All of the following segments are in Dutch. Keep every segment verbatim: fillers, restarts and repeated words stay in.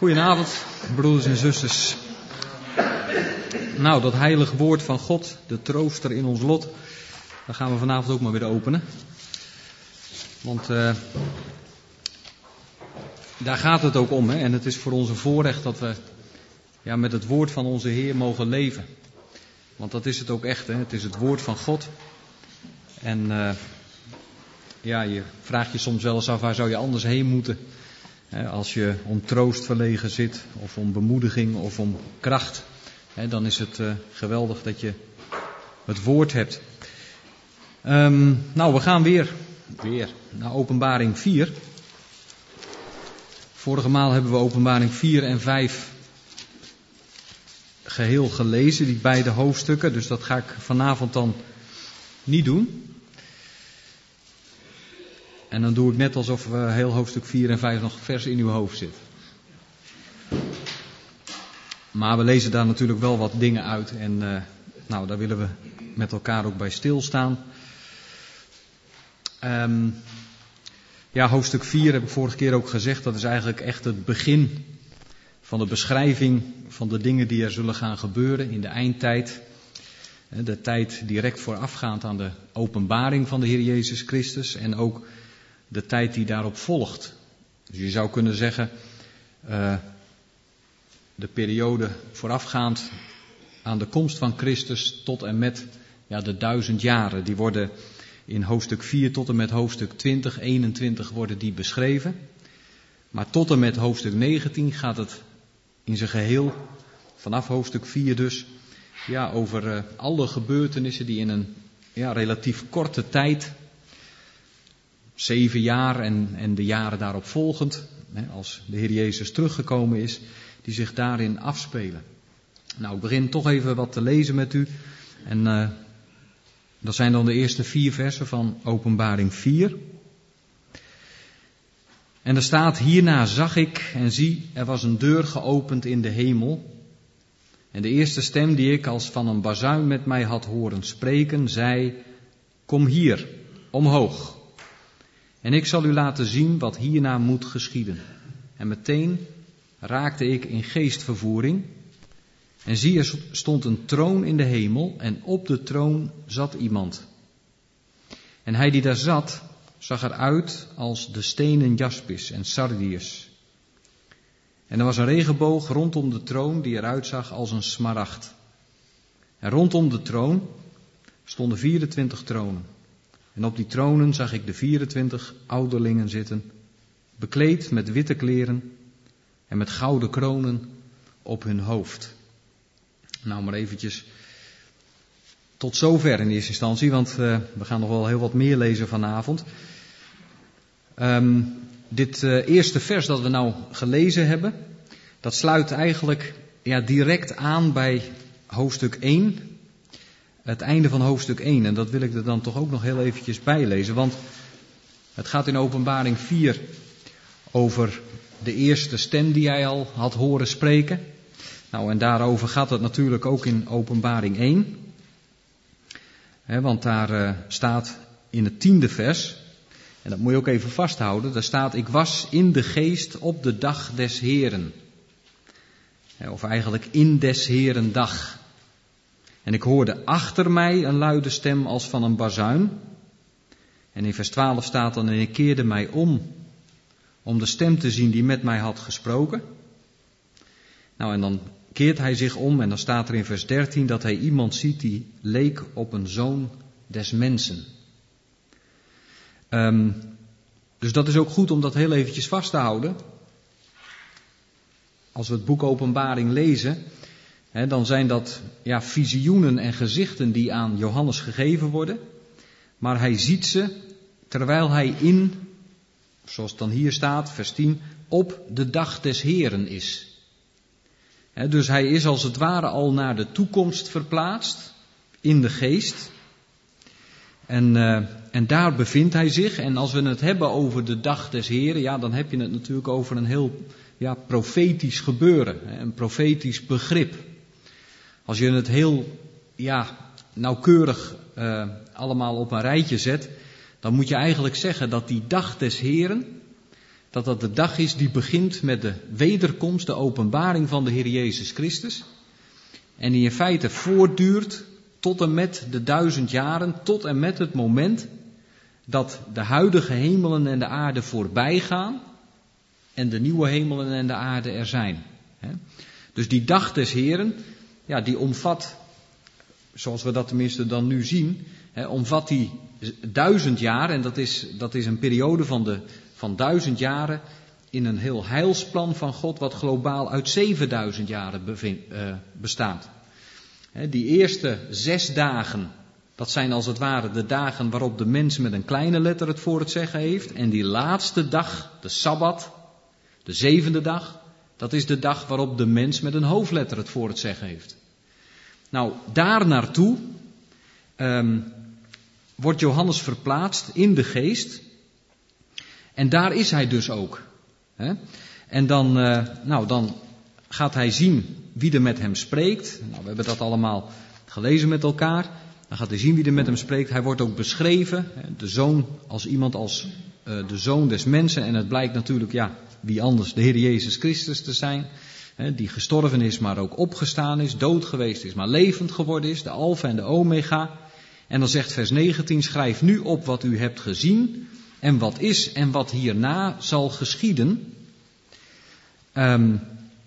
Goedenavond, broeders en zusters. Nou, dat heilige woord van God, de trooster in ons lot, daar gaan we vanavond ook maar weer openen. Want uh, daar gaat het ook om, hè? En het is voor ons een voorrecht dat we ja, met het woord van onze Heer mogen leven. Want dat is het ook echt, hè? Het is het woord van God. En uh, ja, je vraagt je soms wel eens af, waar zou je anders heen moeten? Hè, als je om troost verlegen zit, of om bemoediging, of om kracht. Hè, dan is het uh, geweldig dat je het woord hebt. Um, nou, we gaan weer, weer naar Openbaring vier. Vorige maal hebben we Openbaring vier en vijf geheel gelezen, die beide hoofdstukken. Dus dat ga ik vanavond dan niet doen. En dan doe ik net alsof uh, heel hoofdstuk vier en vijf nog vers in uw hoofd zit. Maar we lezen daar natuurlijk wel wat dingen uit. En uh, nou, daar willen we met elkaar ook bij stilstaan. Um, ja, hoofdstuk vier heb ik vorige keer ook gezegd. Dat is eigenlijk echt het begin van de beschrijving van de dingen die er zullen gaan gebeuren in de eindtijd. De tijd direct voorafgaand aan de openbaring van de Heer Jezus Christus. En ook de tijd die daarop volgt. Dus je zou kunnen zeggen, uh, de periode voorafgaand aan de komst van Christus tot en met ja, de duizend jaren. Die worden in hoofdstuk vier tot en met hoofdstuk twintig, eenentwintig worden die beschreven. Maar tot en met hoofdstuk negentien gaat het in zijn geheel, vanaf hoofdstuk vier dus, ja, over uh, alle gebeurtenissen die in een ja, relatief korte tijd, zeven jaar en, en de jaren daarop volgend, hè, als de Heer Jezus teruggekomen is, die zich daarin afspelen. Nou, ik begin toch even wat te lezen met u. En uh, dat zijn dan de eerste vier versen van Openbaring vier. En er staat, hierna zag ik en zie, er was een deur geopend in de hemel. En de eerste stem die ik als van een bazuin met mij had horen spreken, zei, kom hier, omhoog. En ik zal u laten zien wat hierna moet geschieden. En meteen raakte ik in geestvervoering. En zie, er stond een troon in de hemel en op de troon zat iemand. En hij die daar zat, zag eruit als de stenen jaspis en sardius. En er was een regenboog rondom de troon die eruit zag als een smaragd. En rondom de troon stonden vierentwintig tronen. En op die tronen zag ik de vierentwintig ouderlingen zitten, bekleed met witte kleren en met gouden kronen op hun hoofd. Nou, maar eventjes tot zover in eerste instantie, want uh, we gaan nog wel heel wat meer lezen vanavond. Um, dit uh, eerste vers dat we nou gelezen hebben, dat sluit eigenlijk ja, direct aan bij hoofdstuk één. Het einde van hoofdstuk één. En dat wil ik er dan toch ook nog heel eventjes bij lezen. Want het gaat in Openbaring vier over de eerste stem die hij al had horen spreken. Nou, en daarover gaat het natuurlijk ook in Openbaring één. He, want daar uh, staat in het tiende vers, en dat moet je ook even vasthouden, daar staat, ik was in de geest op de dag des Heren. He, of eigenlijk in des Heren dag. En ik hoorde achter mij een luide stem als van een bazuin. En in vers twaalf staat dan, en ik keerde mij om, om de stem te zien die met mij had gesproken. Nou, en dan keert hij zich om en dan staat er in vers dertien dat hij iemand ziet die leek op een zoon des mensen. Um, dus dat is ook goed om dat heel eventjes vast te houden. Als we het boek Openbaring lezen, He, dan zijn dat ja, visioenen en gezichten die aan Johannes gegeven worden. Maar hij ziet ze terwijl hij in, zoals het dan hier staat, vers tien, op de dag des Heren is. He, dus hij is als het ware al naar de toekomst verplaatst in de geest. En, uh, en daar bevindt hij zich. En als we het hebben over de dag des Heren, ja, dan heb je het natuurlijk over een heel ja, profetisch gebeuren, een profetisch begrip. Als je het heel ja, nauwkeurig uh, allemaal op een rijtje zet, dan moet je eigenlijk zeggen dat die dag des Heren, dat dat de dag is die begint met de wederkomst, de openbaring van de Heer Jezus Christus. En die in feite voortduurt tot en met de duizend jaren, tot en met het moment dat de huidige hemelen en de aarde voorbij gaan en de nieuwe hemelen en de aarde er zijn. Dus die dag des Heren, ja, die omvat, zoals we dat tenminste dan nu zien, omvat die duizend jaar, en dat is, dat is een periode van, de, van duizend jaren in een heel heilsplan van God, wat globaal uit zevenduizend jaren bevind, uh, bestaat. He, die eerste zes dagen, dat zijn als het ware de dagen waarop de mens met een kleine letter het voor het zeggen heeft. En die laatste dag, de Sabbat, de zevende dag, dat is de dag waarop de mens met een hoofdletter het voor het zeggen heeft. Nou, daar naartoe um, wordt Johannes verplaatst in de geest. En daar is hij dus ook. Hè? En dan, uh, nou, dan gaat hij zien wie er met hem spreekt. Nou, we hebben dat allemaal gelezen met elkaar. Dan gaat hij zien wie er met hem spreekt. Hij wordt ook beschreven, de zoon als iemand als uh, de zoon des mensen. En het blijkt natuurlijk, ja, wie anders, de Heer Jezus Christus te zijn. Hè, die gestorven is, maar ook opgestaan is. Dood geweest is, maar levend geworden is. De Alfa en de Omega. En dan zegt vers negentien, schrijf nu op wat u hebt gezien. En wat is en wat hierna zal geschieden. Um,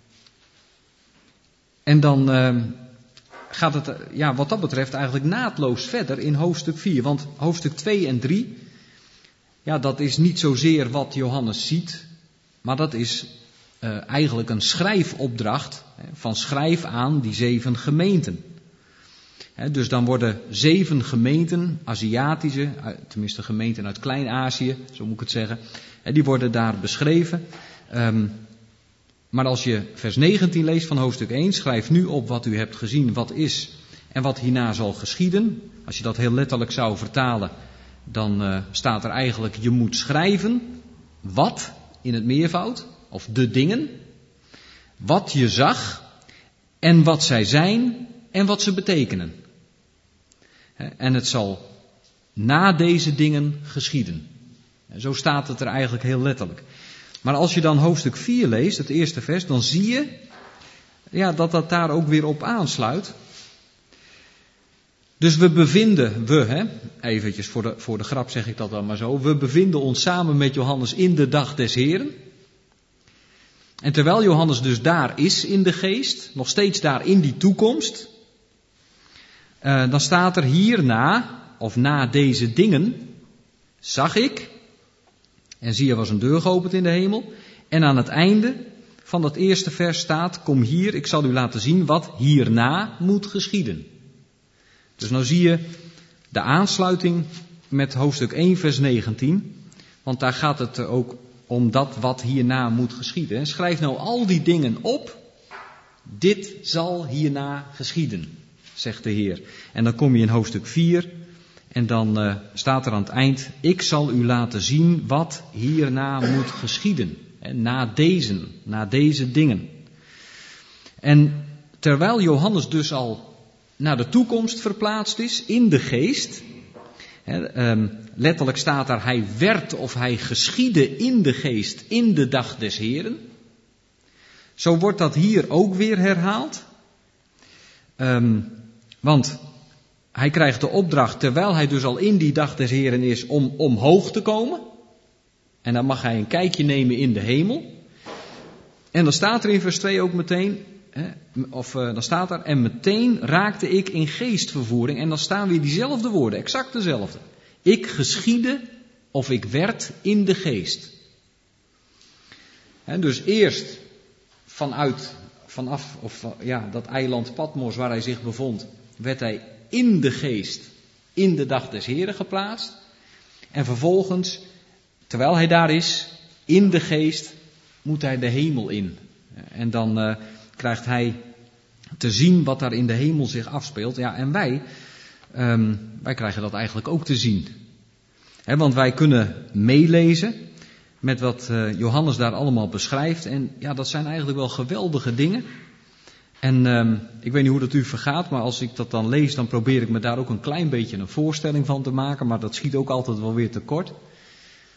en dan uh, gaat het, ja, wat dat betreft eigenlijk naadloos verder in hoofdstuk vier. Want hoofdstuk twee en drie, ja, dat is niet zozeer wat Johannes ziet, maar dat is uh, eigenlijk een schrijfopdracht, hè, van schrijf aan die zeven gemeenten. He, dus dan worden zeven gemeenten, Aziatische, tenminste gemeenten uit Klein-Azië, zo moet ik het zeggen, he, die worden daar beschreven. Um, maar als je vers negentien leest van hoofdstuk één, schrijf nu op wat u hebt gezien, wat is en wat hierna zal geschieden. Als je dat heel letterlijk zou vertalen, dan uh, staat er eigenlijk, je moet schrijven wat in het meervoud, of de dingen, wat je zag en wat zij zijn en wat ze betekenen. En het zal na deze dingen geschieden. Zo staat het er eigenlijk heel letterlijk. Maar als je dan hoofdstuk vier leest, het eerste vers, dan zie je ja, dat dat daar ook weer op aansluit. Dus we bevinden, we, hè, eventjes voor de, voor de grap zeg ik dat dan maar zo, we bevinden ons samen met Johannes in de dag des Heren. En terwijl Johannes dus daar is in de geest, nog steeds daar in die toekomst, uh, dan staat er hierna, of na deze dingen, zag ik, en zie er was een deur geopend in de hemel, en aan het einde van dat eerste vers staat, kom hier, ik zal u laten zien wat hierna moet geschieden. Dus nou zie je de aansluiting met hoofdstuk één vers negentien, want daar gaat het ook om dat wat hierna moet geschieden. Schrijf nou al die dingen op, dit zal hierna geschieden, zegt de Heer. En dan kom je in hoofdstuk vier en dan uh, staat er aan het eind, ik zal u laten zien wat hierna moet geschieden. En na deze, na deze dingen. En terwijl Johannes dus al naar de toekomst verplaatst is, in de geest, he, um, letterlijk staat daar, hij werd of hij geschiedde in de geest in de dag des Heren. Zo wordt dat hier ook weer herhaald. Um, want hij krijgt de opdracht, terwijl hij dus al in die dag des Heren is, om omhoog te komen. En dan mag hij een kijkje nemen in de hemel. En dan staat er in vers twee ook meteen, hè, of uh, dan staat er, en meteen raakte ik in geestvervoering. En dan staan weer diezelfde woorden, exact dezelfde. Ik geschiedde of ik werd in de geest. Hè, dus eerst vanuit, vanaf, of ja, dat eiland Patmos waar hij zich bevond, werd hij in de geest, in de dag des Heren geplaatst. En vervolgens, terwijl hij daar is, in de geest, moet hij de hemel in. En dan uh, krijgt hij te zien wat daar in de hemel zich afspeelt. Ja, en wij, um, wij krijgen dat eigenlijk ook te zien. He, want wij kunnen meelezen met wat uh, Johannes daar allemaal beschrijft. En ja, dat zijn eigenlijk wel geweldige dingen. En um, ik weet niet hoe dat u vergaat, maar als ik dat dan lees, dan probeer ik me daar ook een klein beetje een voorstelling van te maken. Maar dat schiet ook altijd wel weer tekort.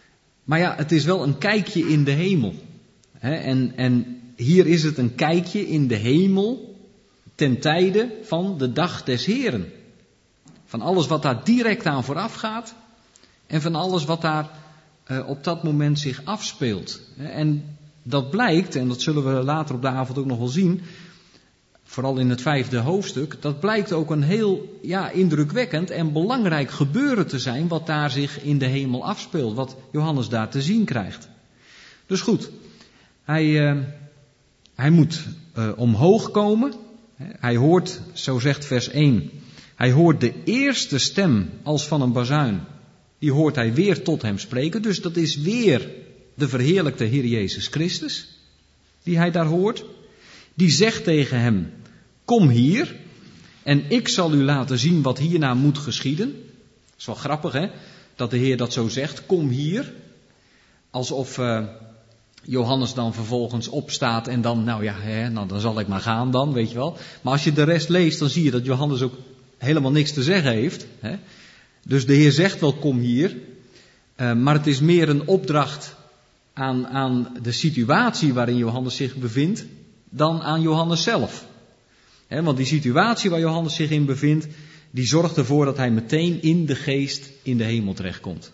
Maar ja, het is wel een kijkje in de hemel. He, en, en hier is het een kijkje in de hemel ten tijde van de dag des Heren. Van alles wat daar direct aan vooraf gaat en van alles wat daar uh, op dat moment zich afspeelt. En dat blijkt, en dat zullen we later op de avond ook nog wel zien, vooral in het vijfde hoofdstuk, dat blijkt ook een heel ja, indrukwekkend en belangrijk gebeuren te zijn wat daar zich in de hemel afspeelt, wat Johannes daar te zien krijgt. Dus goed, hij, uh, hij moet uh, omhoog komen. Hij hoort, zo zegt vers één, hij hoort de eerste stem als van een bazuin. Die hoort hij weer tot hem spreken. Dus dat is weer de verheerlijkte Heer Jezus Christus, die hij daar hoort. Die zegt tegen hem, kom hier en ik zal u laten zien wat hierna moet geschieden. Dat is wel grappig, hè, dat de Heer dat zo zegt, kom hier. Alsof uh, Johannes dan vervolgens opstaat en dan, nou ja, hè, nou, dan zal ik maar gaan dan, weet je wel. Maar als je de rest leest, dan zie je dat Johannes ook helemaal niks te zeggen heeft. Hè. Dus de Heer zegt wel, kom hier. Uh, maar het is meer een opdracht aan, aan de situatie waarin Johannes zich bevindt, dan aan Johannes zelf. He, want die situatie waar Johannes zich in bevindt, die zorgt ervoor dat hij meteen in de geest in de hemel terechtkomt.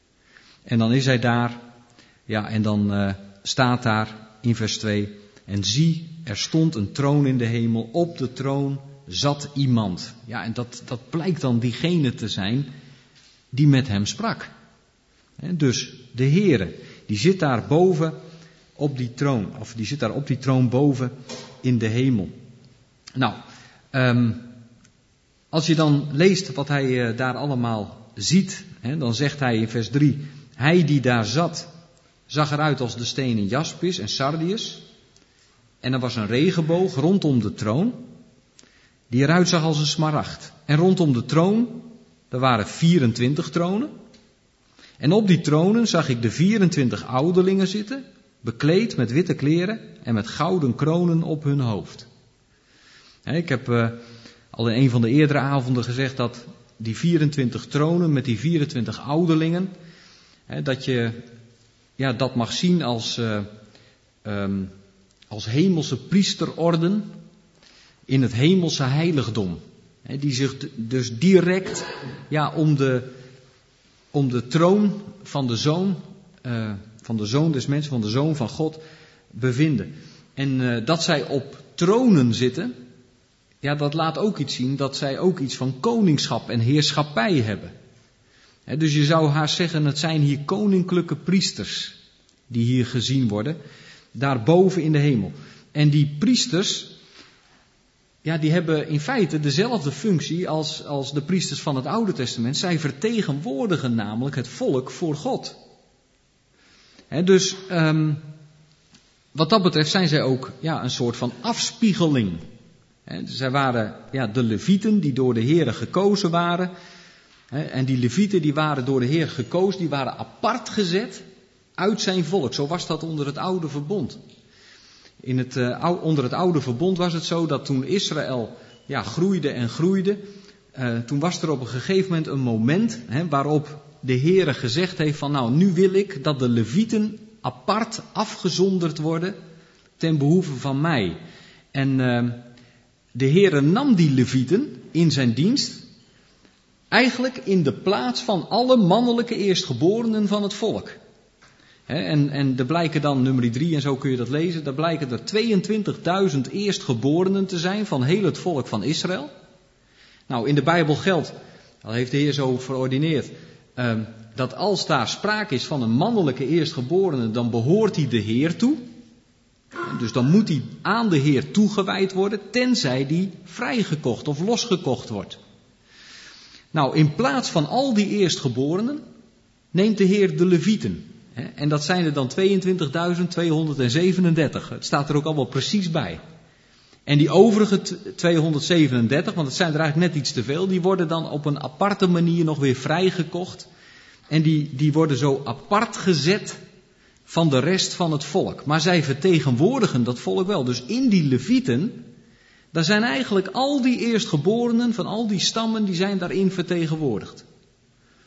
En dan is hij daar, ja, en dan uh, staat daar in vers twee, en zie, er stond een troon in de hemel, op de troon zat iemand. Ja, en dat, dat blijkt dan diegene te zijn die met hem sprak. He, dus de Heere, die zit daar boven op die troon, of die zit daar op die troon boven in de hemel. Nou, um, als je dan leest wat hij uh, daar allemaal ziet, hè, dan zegt hij in vers drie, hij die daar zat, zag eruit als de stenen jaspis en sardius. En er was een regenboog rondom de troon, die eruit zag als een smaragd. En rondom de troon, er waren vierentwintig tronen. En op die tronen zag ik de vierentwintig ouderlingen zitten, bekleed met witte kleren en met gouden kronen op hun hoofd. Ik heb uh, al in een van de eerdere avonden gezegd dat die vierentwintig tronen met die vierentwintig ouderlingen, hè, dat je ja, dat mag zien als, uh, um, als hemelse priesterorden in het hemelse heiligdom. Hè, die zich d- dus direct ja, om, de, om de troon van de zoon, uh, van de zoon des mensen, van de zoon van God bevinden. En uh, dat zij op tronen zitten, ja, dat laat ook iets zien dat zij ook iets van koningschap en heerschappij hebben. He, dus je zou haast zeggen, het zijn hier koninklijke priesters die hier gezien worden, daarboven in de hemel. En die priesters, ja, die hebben in feite dezelfde functie als, als de priesters van het Oude Testament. Zij vertegenwoordigen namelijk het volk voor God. He, dus um, wat dat betreft zijn zij ook ja, een soort van afspiegeling. He, zij waren ja, de levieten die door de Heer gekozen waren. He, en die levieten die waren door de Heer gekozen, die waren apart gezet uit zijn volk. Zo was dat onder het oude verbond. In het, uh, onder het oude verbond was het zo dat toen Israël ja, groeide en groeide, uh, toen was er op een gegeven moment een moment he, waarop de Heer gezegd heeft van nou, nu wil ik dat de levieten apart afgezonderd worden ten behoeve van mij. En uh, de Heere nam die levieten in zijn dienst, eigenlijk in de plaats van alle mannelijke eerstgeborenen van het volk. He, en, en er blijken dan, nummer drie en zo kun je dat lezen, daar blijken er tweeëntwintigduizend eerstgeborenen te zijn van heel het volk van Israël. Nou, in de Bijbel geldt, dat heeft de Heer zo verordineerd, uh, dat als daar sprake is van een mannelijke eerstgeborene, dan behoort hij de Heer toe. Dus dan moet hij aan de Heer toegewijd worden, tenzij die vrijgekocht of losgekocht wordt. Nou, in plaats van al die eerstgeborenen neemt de Heer de levieten. En dat zijn er dan tweeëntwintigduizend tweehonderdzevenendertig. Het staat er ook allemaal precies bij. En die overige tweehonderdzevenendertig, want het zijn er eigenlijk net iets te veel, die worden dan op een aparte manier nog weer vrijgekocht. En die, die worden zo apart gezet van de rest van het volk. Maar zij vertegenwoordigen dat volk wel. Dus in die levieten, daar zijn eigenlijk al die eerstgeborenen van al die stammen, die zijn daarin vertegenwoordigd.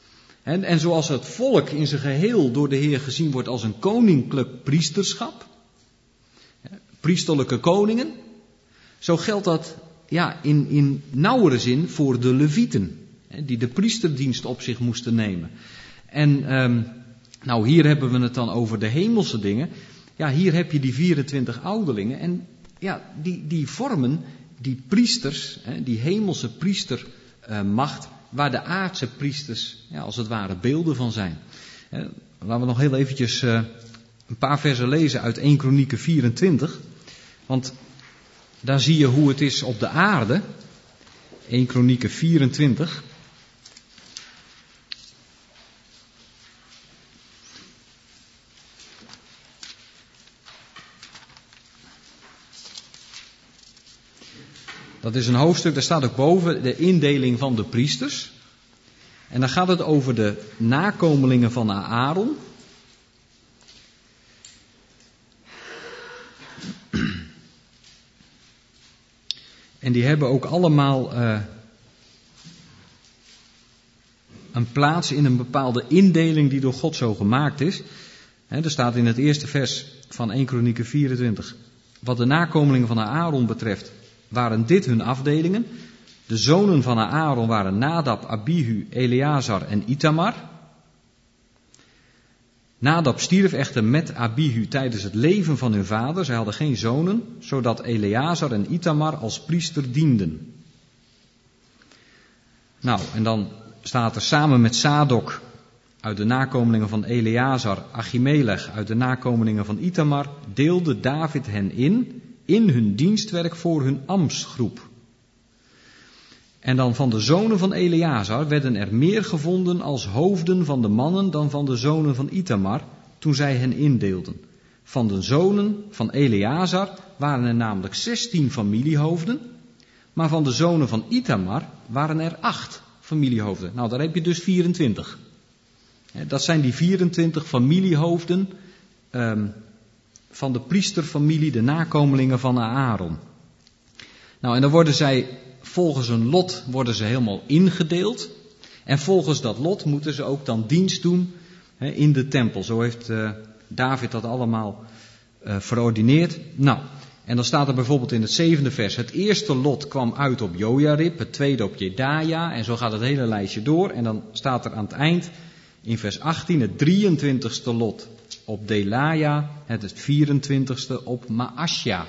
En, en zoals het volk in zijn geheel door de Heer gezien wordt als een koninklijk priesterschap, priesterlijke koningen, zo geldt dat ja, in, in nauwere zin voor de Levieten, die de priesterdienst op zich moesten nemen. En um, nou, hier hebben we het dan over de hemelse dingen. Ja, hier heb je die vierentwintig ouderlingen en ja, die, die vormen die priesters, die hemelse priestermacht, waar de aardse priesters ja, als het ware beelden van zijn. Laten we nog heel eventjes uh, een paar versen lezen uit Eerste Kronieken vierentwintig. Want daar zie je hoe het is op de aarde. Eerste Kronieken vierentwintig. Dat is een hoofdstuk, daar staat ook boven de indeling van de priesters. En dan gaat het over de nakomelingen van Aaron. En die hebben ook allemaal uh, een plaats in een bepaalde indeling die door God zo gemaakt is. He, er staat in het eerste vers van Eerste Kronieken vierentwintig. Wat de nakomelingen van Aaron betreft, waren dit hun afdelingen. De zonen van Aaron waren Nadab, Abihu, Eleazar en Itamar. Nadab stierf echter met Abihu tijdens het leven van hun vader. Zij hadden geen zonen, zodat Eleazar en Itamar als priester dienden. Nou, en dan staat er samen met Sadok uit de nakomelingen van Eleazar, Achimelech uit de nakomelingen van Itamar, deelde David hen in, in hun dienstwerk voor hun ambtsgroep. En dan van de zonen van Eleazar werden er meer gevonden als hoofden van de mannen dan van de zonen van Itamar, toen zij hen indeelden. Van de zonen van Eleazar waren er namelijk zestien familiehoofden, maar van de zonen van Itamar waren er acht familiehoofden. Nou, daar heb je dus vierentwintig. Dat zijn die vierentwintig familiehoofden um, van de priesterfamilie, de nakomelingen van Aaron. Nou, en dan worden zij volgens een lot worden ze helemaal ingedeeld. En volgens dat lot moeten ze ook dan dienst doen he, in de tempel. Zo heeft uh, David dat allemaal uh, verordineerd. Nou, en dan staat er bijvoorbeeld in het zevende vers: het eerste lot kwam uit op Jojarib, het tweede op Jedaja. En zo gaat het hele lijstje door. En dan staat er aan het eind in vers achttien het drieëntwintigste lot op Delaja, het vierentwintigste op Maasja.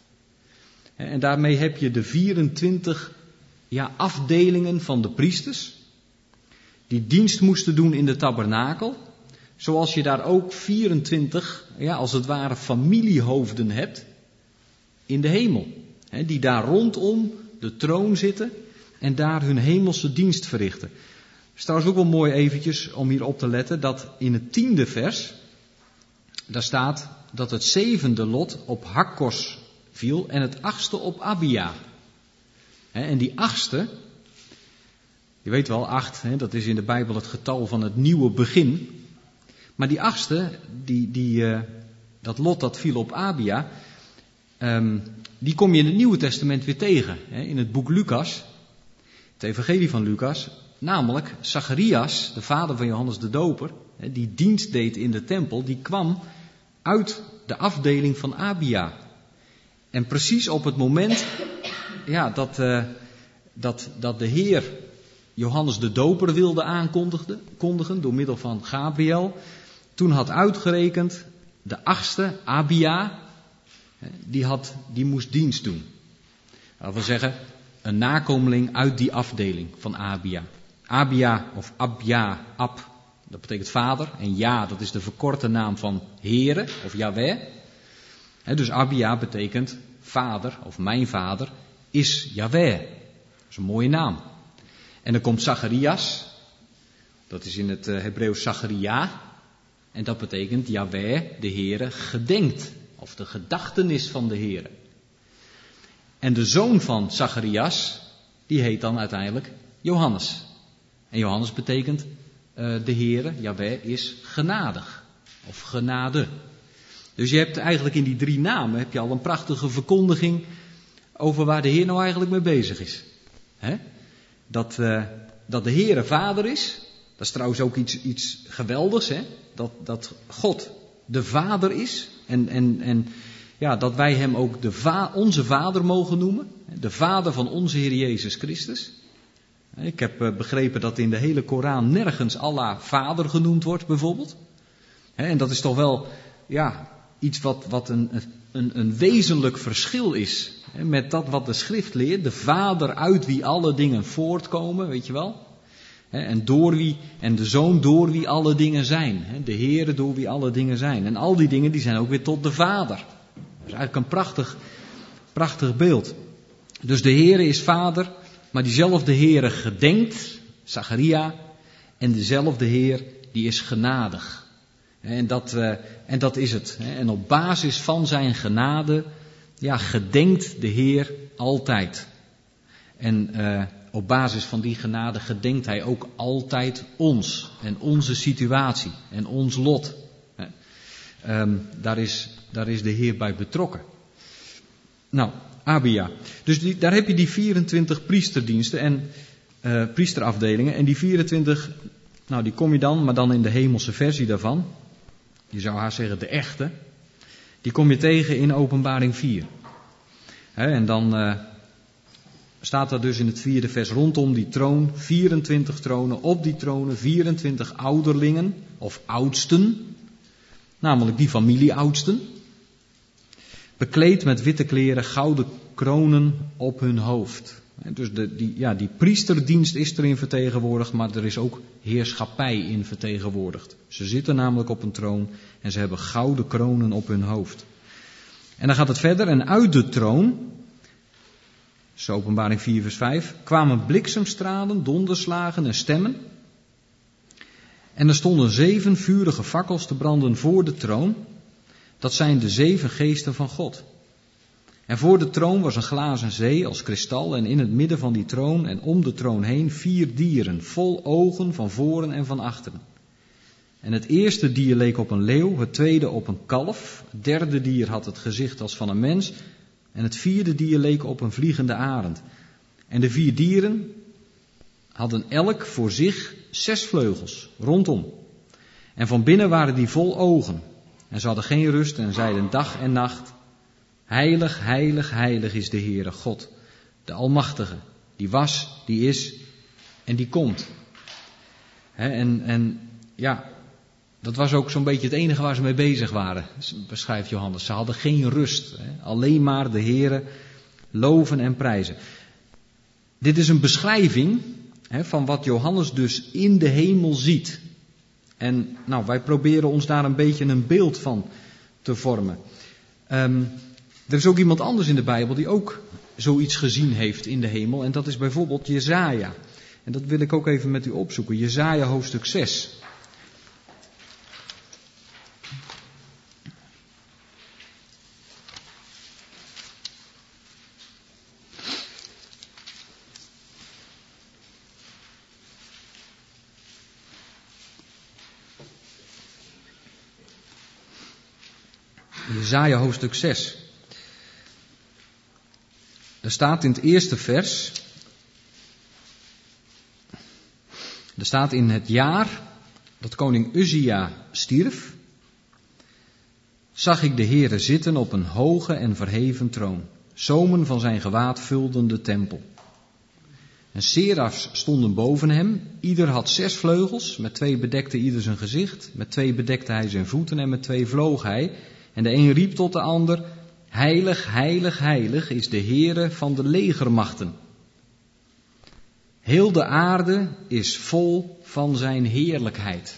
En daarmee heb je de vierentwintig ja, afdelingen van de priesters, die dienst moesten doen in de tabernakel. Zoals je daar ook vierentwintig, ja, als het ware familiehoofden hebt in de hemel. Hè, die daar rondom de troon zitten en daar hun hemelse dienst verrichten. Het is trouwens ook wel mooi eventjes om hier op te letten dat in het tiende vers, daar staat dat het zevende lot op Hakkos viel en het achtste op Abia. He, en die achtste, je weet wel, acht, he, dat is in de Bijbel het getal van het nieuwe begin. Maar die achtste, die, die, uh, dat lot dat viel op Abia, um, die kom je in het Nieuwe Testament weer tegen. He, in het boek Lucas, het evangelie van Lucas, namelijk Zacharias, de vader van Johannes de Doper, he, die dienst deed in de tempel, die kwam uit de afdeling van Abia. En precies op het moment ja, dat, uh, dat, dat de Heer Johannes de Doper wilde aankondigen door middel van Gabriel, toen had uitgerekend de achtste, Abia, die, had, die moest dienst doen. Dat wil zeggen, een nakomeling uit die afdeling van Abia. Abia of Abja, Ab, dat betekent vader. En Ja, dat is de verkorte naam van Heere of Yahweh. He, dus Abia betekent vader, of mijn vader, is Yahweh. Dat is een mooie naam. En dan komt Zacharias, dat is in het uh, Hebreeuws Zacharia, en dat betekent Yahweh, de Heere, gedenkt, of de gedachtenis van de Heere. En de zoon van Zacharias, die heet dan uiteindelijk Johannes. En Johannes betekent uh, de Heere, Yahweh, is genadig, of genade. Dus je hebt eigenlijk in die drie namen heb je al een prachtige verkondiging over waar de Heer nou eigenlijk mee bezig is. He? Dat, uh, dat de Heere vader is, Dat is trouwens ook iets, iets geweldigs, hè? Dat, dat God de Vader is. En, en, en ja, dat wij hem ook de va- onze Vader mogen noemen. De Vader van onze Heer Jezus Christus. Ik heb begrepen dat in de hele Koran nergens Allah Vader genoemd wordt, bijvoorbeeld. En dat is toch wel ja, iets wat, wat een, een, een wezenlijk verschil is met dat wat de schrift leert. De Vader uit wie alle dingen voortkomen, weet je wel. En door wie, en de Zoon door wie alle dingen zijn. De Heere door wie alle dingen zijn. En al die dingen die zijn ook weer tot de Vader. Dat is eigenlijk een prachtig, prachtig beeld. Dus de Heere is Vader, maar diezelfde Heere gedenkt, Zacharia, en dezelfde Heer die is genadig. En dat, uh, en dat is het. En op basis van zijn genade, ja, gedenkt de Heer altijd. En uh, op basis van die genade gedenkt hij ook altijd ons. En onze situatie. En ons lot. Um, daar, is, daar is de Heer bij betrokken. Nou, Abia. Dus die, daar heb je die vierentwintig priesterdiensten en uh, priesterafdelingen. En die vierentwintig, nou die kom je dan, maar dan in de hemelse versie daarvan. Je zou haast zeggen de echte. Die kom je tegen in Openbaring vier. He, en dan uh, staat er dus in het vierde vers rondom die troon vierentwintig tronen. Op die tronen vierentwintig ouderlingen of oudsten. Namelijk die familieoudsten. Bekleed met witte kleren, gouden kronen op hun hoofd. Dus de, die, ja, die priesterdienst is erin vertegenwoordigd, maar er is ook heerschappij in vertegenwoordigd. Ze zitten namelijk op een troon en ze hebben gouden kronen op hun hoofd. En dan gaat het verder, en uit de troon, zo Openbaring vier vers vijf, kwamen bliksemstralen, donderslagen en stemmen. En er stonden zeven vurige fakkels te branden voor de troon. Dat zijn de zeven geesten van God. En voor de troon was een glazen zee als kristal en in het midden van die troon en om de troon heen vier dieren, vol ogen van voren en van achteren. En het eerste dier leek op een leeuw, het tweede op een kalf, het derde dier had het gezicht als van een mens en het vierde dier leek op een vliegende arend. En de vier dieren hadden elk voor zich zes vleugels, rondom. En van binnen waren die vol ogen. En ze hadden geen rust en zeiden dag en nacht: heilig, heilig, heilig is de Heere God, de Almachtige, die was, die is en die komt. He, en, en ja, dat was ook zo'n beetje het enige waar ze mee bezig waren, beschrijft Johannes. Ze hadden geen rust, he, alleen maar de Heere loven en prijzen. Dit is een beschrijving he, van wat Johannes dus in de hemel ziet. En nou, wij proberen ons daar een beetje een beeld van te vormen. Um, er is ook iemand anders in de Bijbel die ook zoiets gezien heeft in de hemel. En dat is bijvoorbeeld Jesaja. En dat wil ik ook even met u opzoeken. Jesaja hoofdstuk zes. Jesaja hoofdstuk zes. Er staat in het eerste vers. Er staat in het jaar dat koning Uzia stierf, zag ik de Heere zitten op een hoge en verheven troon. Zomen van zijn gewaad vulden de tempel. En serafs stonden boven hem. Ieder had zes vleugels. Met twee bedekte ieder zijn gezicht. Met twee bedekte hij zijn voeten en met twee vloog hij. En de een riep tot de ander: heilig, heilig, heilig is de Heere van de legermachten. Heel de aarde is vol van zijn heerlijkheid.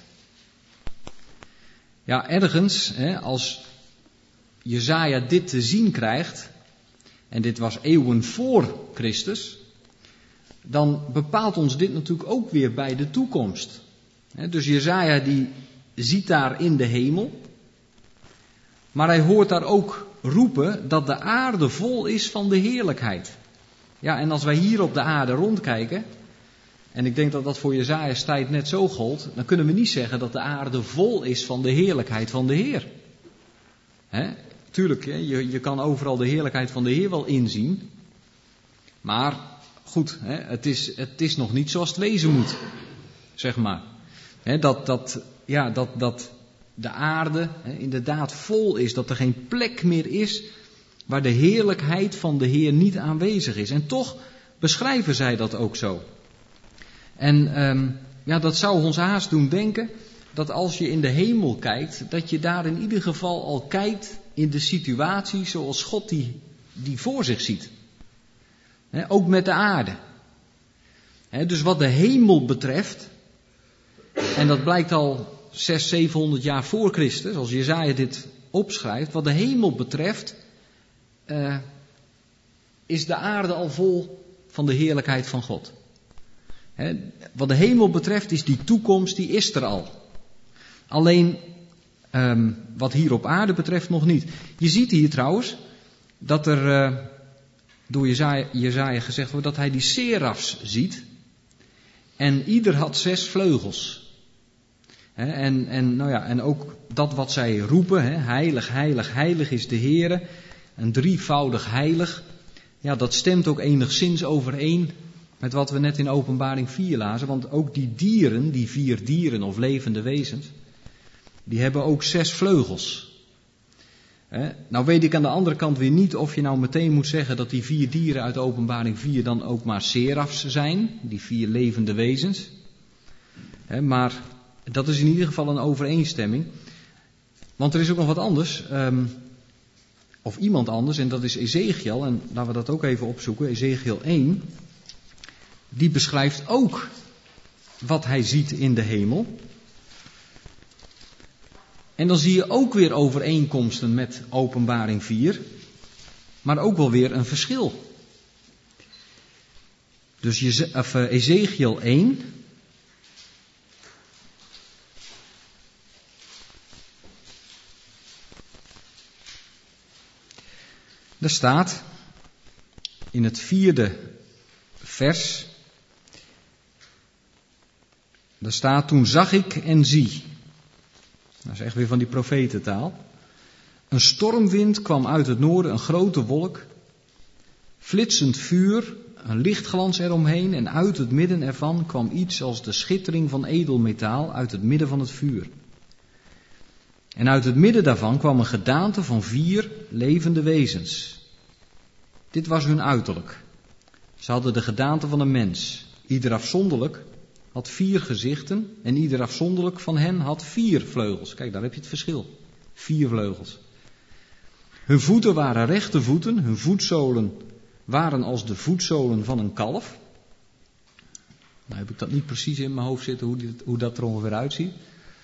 Ja, ergens, hè, als Jesaja dit te zien krijgt, en dit was eeuwen voor Christus, dan bepaalt ons dit natuurlijk ook weer bij de toekomst. Dus Jesaja die ziet daar in de hemel, maar hij hoort daar ook roepen dat de aarde vol is van de heerlijkheid. Ja, en als wij hier op de aarde rondkijken, en ik denk dat dat voor Jesaja's tijd net zo gold, dan kunnen we niet zeggen dat de aarde vol is van de heerlijkheid van de Heer. Hè? Tuurlijk, hè, je, je kan overal de heerlijkheid van de Heer wel inzien, maar goed, hè, het is, het is nog niet zoals het wezen moet, zeg maar. He, dat, dat, ja, dat, dat de aarde he, inderdaad vol is, dat er geen plek meer is waar de heerlijkheid van de Heer niet aanwezig is. En toch beschrijven zij dat ook zo. En um, ja, dat zou ons haast doen denken dat als je in de hemel kijkt, dat je daar in ieder geval al kijkt in de situatie zoals God die, die voor zich ziet. He, ook met de aarde. He, dus wat de hemel betreft, en dat blijkt al zeshonderd, zevenhonderd jaar voor Christus, als Jesaja dit opschrijft, wat de hemel betreft, uh, is de aarde al vol van de heerlijkheid van God. He, wat de hemel betreft is die toekomst, die is er al. Alleen um, wat hier op aarde betreft nog niet. Je ziet hier trouwens dat er uh, door Jesaja, Jesaja gezegd wordt dat hij die serafs ziet. En ieder had zes vleugels. He, en, en, nou ja, en ook dat wat zij roepen, he, heilig, heilig, heilig is de Heere. Een drievoudig heilig. Ja, dat stemt ook enigszins overeen met wat we net in Openbaring vier lazen. Want ook die dieren, die vier dieren of levende wezens, die hebben ook zes vleugels. He, nou weet ik aan de andere kant weer niet of je nou meteen moet zeggen dat die vier dieren uit Openbaring vier dan ook maar serafs zijn. Die vier levende wezens. He, maar dat is in ieder geval een overeenstemming. Want er is ook nog wat anders. Um, of iemand anders, en dat is Ezechiel. En laten we dat ook even opzoeken. Ezechiel één. Die beschrijft ook wat hij ziet in de hemel. En dan zie je ook weer overeenkomsten met Openbaring vier. Maar ook wel weer een verschil. Dus je, of, uh, Ezechiel één. Daar staat in het vierde vers. Daar staat: toen zag ik en zie. Dat is echt weer van die profetentaal. Een stormwind kwam uit het noorden, een grote wolk. Flitsend vuur, een lichtglans eromheen. En uit het midden ervan kwam iets als de schittering van edelmetaal uit het midden van het vuur. En uit het midden daarvan kwam een gedaante van vier levende wezens. Dit was hun uiterlijk. Ze hadden de gedaante van een mens. Ieder afzonderlijk had vier gezichten en ieder afzonderlijk van hen had vier vleugels. Kijk, daar heb je het verschil. Vier vleugels. Hun voeten waren rechte voeten, hun voetzolen waren als de voetzolen van een kalf. Nou heb ik dat niet precies in mijn hoofd zitten hoe, die, hoe dat er ongeveer uitziet.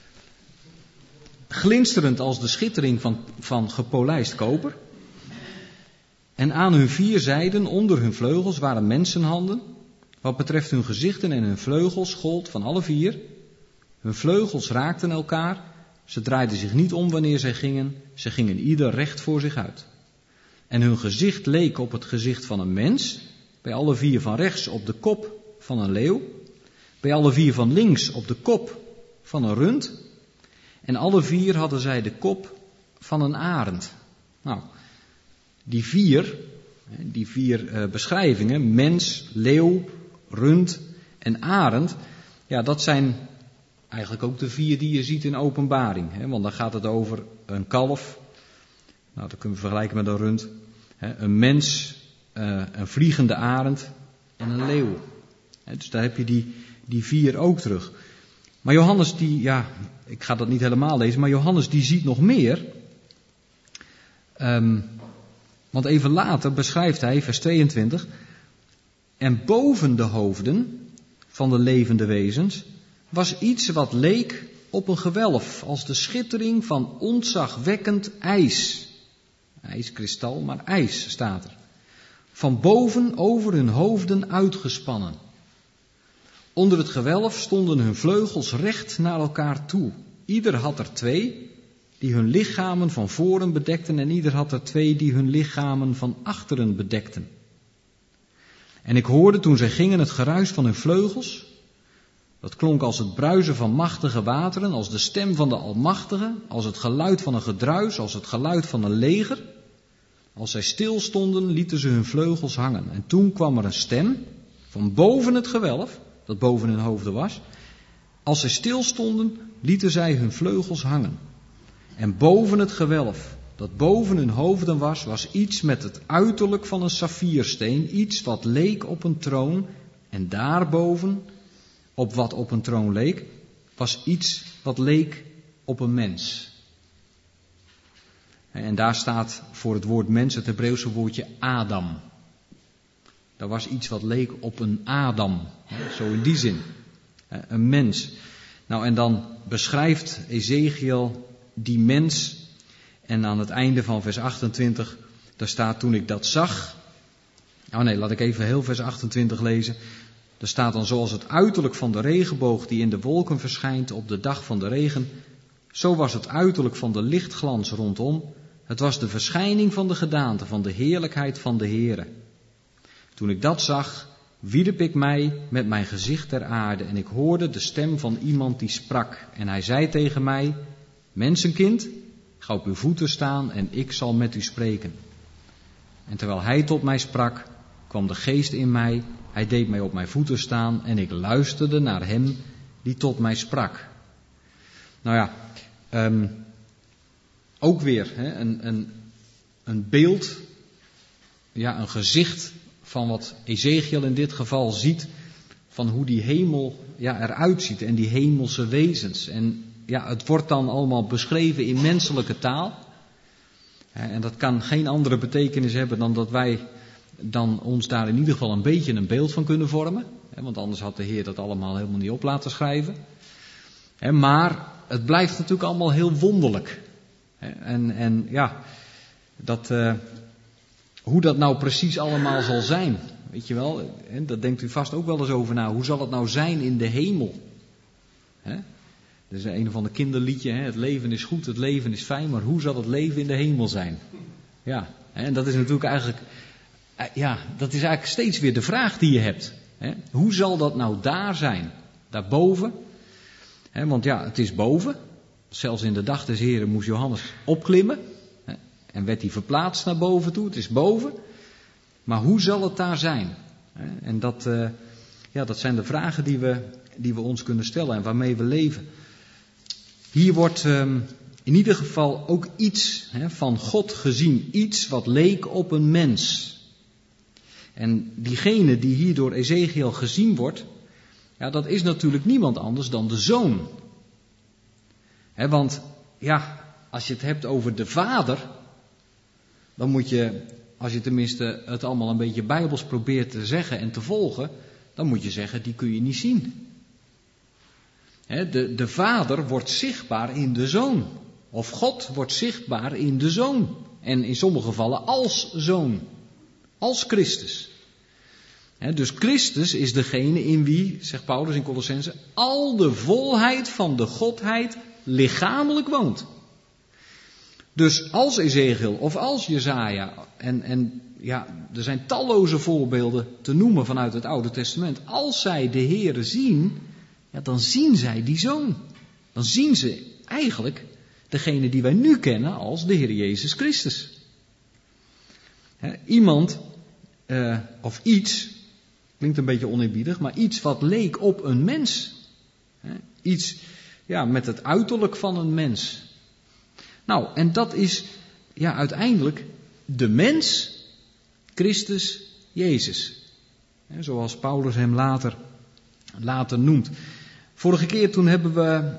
Glinsterend als de schittering van, van gepolijst koper. En aan hun vier zijden onder hun vleugels waren mensenhanden. Wat betreft hun gezichten en hun vleugels gold van alle vier. Hun vleugels raakten elkaar. Ze draaiden zich niet om wanneer zij gingen. Ze gingen ieder recht voor zich uit. En hun gezicht leek op het gezicht van een mens. Bij alle vier van rechts op de kop van een leeuw. Bij alle vier van links op de kop van een rund. En alle vier hadden zij de kop van een arend. Nou, die vier, die vier uh, beschrijvingen, mens, leeuw, rund en arend, ja, dat zijn eigenlijk ook de vier die je ziet in Openbaring. Hè, want dan gaat het over een kalf, nou, dat kunnen we vergelijken met een rund, hè, een mens, uh, een vliegende arend en een leeuw. Hè, dus daar heb je die, die vier ook terug. Maar Johannes, die, ja, ik ga dat niet helemaal lezen, maar Johannes die ziet nog meer. Um, want even later beschrijft hij, vers tweeëntwintig, en boven de hoofden van de levende wezens was iets wat leek op een gewelf, als de schittering van ontzagwekkend ijs. IJskristal, maar ijs staat er. Van boven over hun hoofden uitgespannen. Onder het gewelf stonden hun vleugels recht naar elkaar toe. Ieder had er twee, die hun lichamen van voren bedekten, en ieder had er twee die hun lichamen van achteren bedekten. En ik hoorde toen zij gingen het geruis van hun vleugels. Dat klonk als het bruisen van machtige wateren, als de stem van de Almachtige, als het geluid van een gedruis, als het geluid van een leger. Als zij stilstonden, lieten ze hun vleugels hangen. En toen kwam er een stem van boven het gewelf, dat boven hun hoofden was, Als zij stilstonden, lieten zij hun vleugels hangen. En boven het gewelf, dat boven hun hoofden was, was iets met het uiterlijk van een saffiersteen, iets wat leek op een troon. En daarboven, op wat op een troon leek, was iets wat leek op een mens. En daar staat voor het woord mens het Hebreeuwse woordje Adam. Dat was iets wat leek op een Adam, zo in die zin. Een mens. Nou, en dan beschrijft Ezechiel die mens. En aan het einde van vers achtentwintig, daar staat toen ik dat zag. Oh nee, laat ik even heel vers achtentwintig lezen. Er staat dan zoals het uiterlijk van de regenboog die in de wolken verschijnt op de dag van de regen. Zo was het uiterlijk van de lichtglans rondom. Het was de verschijning van de gedaante van de heerlijkheid van de Heere. Toen ik dat zag, wierp ik mij met mijn gezicht ter aarde en ik hoorde de stem van iemand die sprak. En hij zei tegen mij, mensenkind, ga op uw voeten staan en ik zal met u spreken. En terwijl hij tot mij sprak, kwam de geest in mij, hij deed mij op mijn voeten staan en ik luisterde naar hem die tot mij sprak. Nou ja, um, ook weer hè, een, een, een beeld, ja, een gezicht van wat Ezechiel in dit geval ziet, van hoe die hemel ja, eruit ziet en die hemelse wezens. En ja, het wordt dan allemaal beschreven in menselijke taal. En dat kan geen andere betekenis hebben dan dat wij dan ons daar in ieder geval een beetje een beeld van kunnen vormen. Want anders had de Heer dat allemaal helemaal niet op laten schrijven. Maar het blijft natuurlijk allemaal heel wonderlijk. En, en ja, dat, uh, hoe dat nou precies allemaal zal zijn, weet je wel, hè, dat denkt u vast ook wel eens over na. Hoe zal het nou zijn in de hemel? Hè? Dat is een of ander kinderliedje, hè? Het leven is goed, het leven is fijn, maar hoe zal het leven in de hemel zijn? Ja, en dat is natuurlijk eigenlijk, ja, dat is eigenlijk steeds weer de vraag die je hebt. Hè? Hoe zal dat nou daar zijn? Daarboven? Hè, want ja, het is boven. Zelfs in de dag des Heren moest Johannes opklimmen. Hè, en werd hij verplaatst naar boven toe. Het is boven. Maar hoe zal het daar zijn? Hè, en dat, uh, ja, dat zijn de vragen die we, die we ons kunnen stellen en waarmee we leven. Hier wordt um, in ieder geval ook iets hè, van God gezien. Iets wat leek op een mens. En diegene die hier door Ezechiel gezien wordt, ja, dat is natuurlijk niemand anders dan de Zoon. He, want ja, als je het hebt over de Vader, dan moet je, als je tenminste het allemaal een beetje bijbels probeert te zeggen en te volgen, dan moet je zeggen, die kun je niet zien. He, de, de Vader wordt zichtbaar in de Zoon. Of God wordt zichtbaar in de Zoon. En in sommige gevallen als Zoon. Als Christus. He, dus Christus is degene in wie, zegt Paulus in Colossenzen, al de volheid van de Godheid lichamelijk woont. Dus als Ezechiel of als Jesaja, en, en ja, er zijn talloze voorbeelden te noemen vanuit het Oude Testament. Als zij de Heere zien, ja, dan zien zij die Zoon. Dan zien ze eigenlijk degene die wij nu kennen als de Heer Jezus Christus. He, iemand uh, of iets, klinkt een beetje oneerbiedig, maar iets wat leek op een mens. He, iets ja, met het uiterlijk van een mens. Nou, en dat is ja, uiteindelijk de mens, Christus Jezus. He, zoals Paulus hem later, later noemt. Vorige keer toen hebben we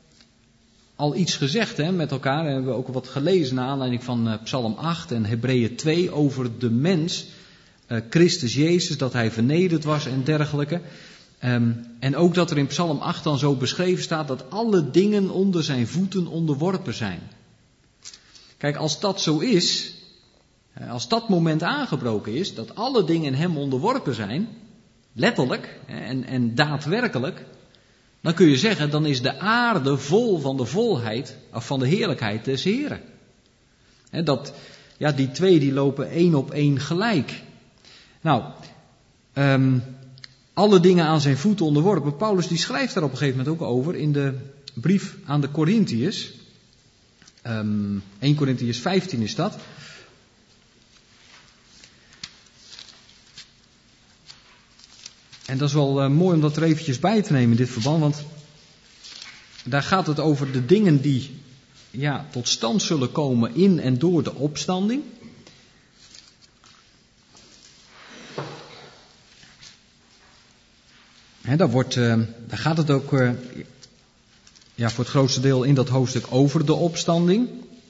al iets gezegd hè, met elkaar. En hebben we ook wat gelezen naar aanleiding van uh, Psalm acht en Hebreeën twee over de mens. Uh, Christus Jezus, dat hij vernederd was en dergelijke. Um, en ook dat er in Psalm acht dan zo beschreven staat dat alle dingen onder zijn voeten onderworpen zijn. Kijk, als dat zo is, als dat moment aangebroken is, dat alle dingen hem onderworpen zijn, letterlijk en, en daadwerkelijk, dan kun je zeggen, dan is de aarde vol van de volheid, of van de heerlijkheid des Heren. He, dat, ja, die twee die lopen één op één gelijk. Nou, um, alle dingen aan zijn voeten onderworpen. Paulus die schrijft daar op een gegeven moment ook over in de brief aan de Korintiërs. Um, eerste Korintiërs vijftien is dat. En dat is wel uh, mooi om dat er eventjes bij te nemen in dit verband, want daar gaat het over de dingen die ja, tot stand zullen komen in en door de opstanding. He, daar, wordt, uh, daar gaat het ook uh, ja, voor het grootste deel in dat hoofdstuk over de opstanding.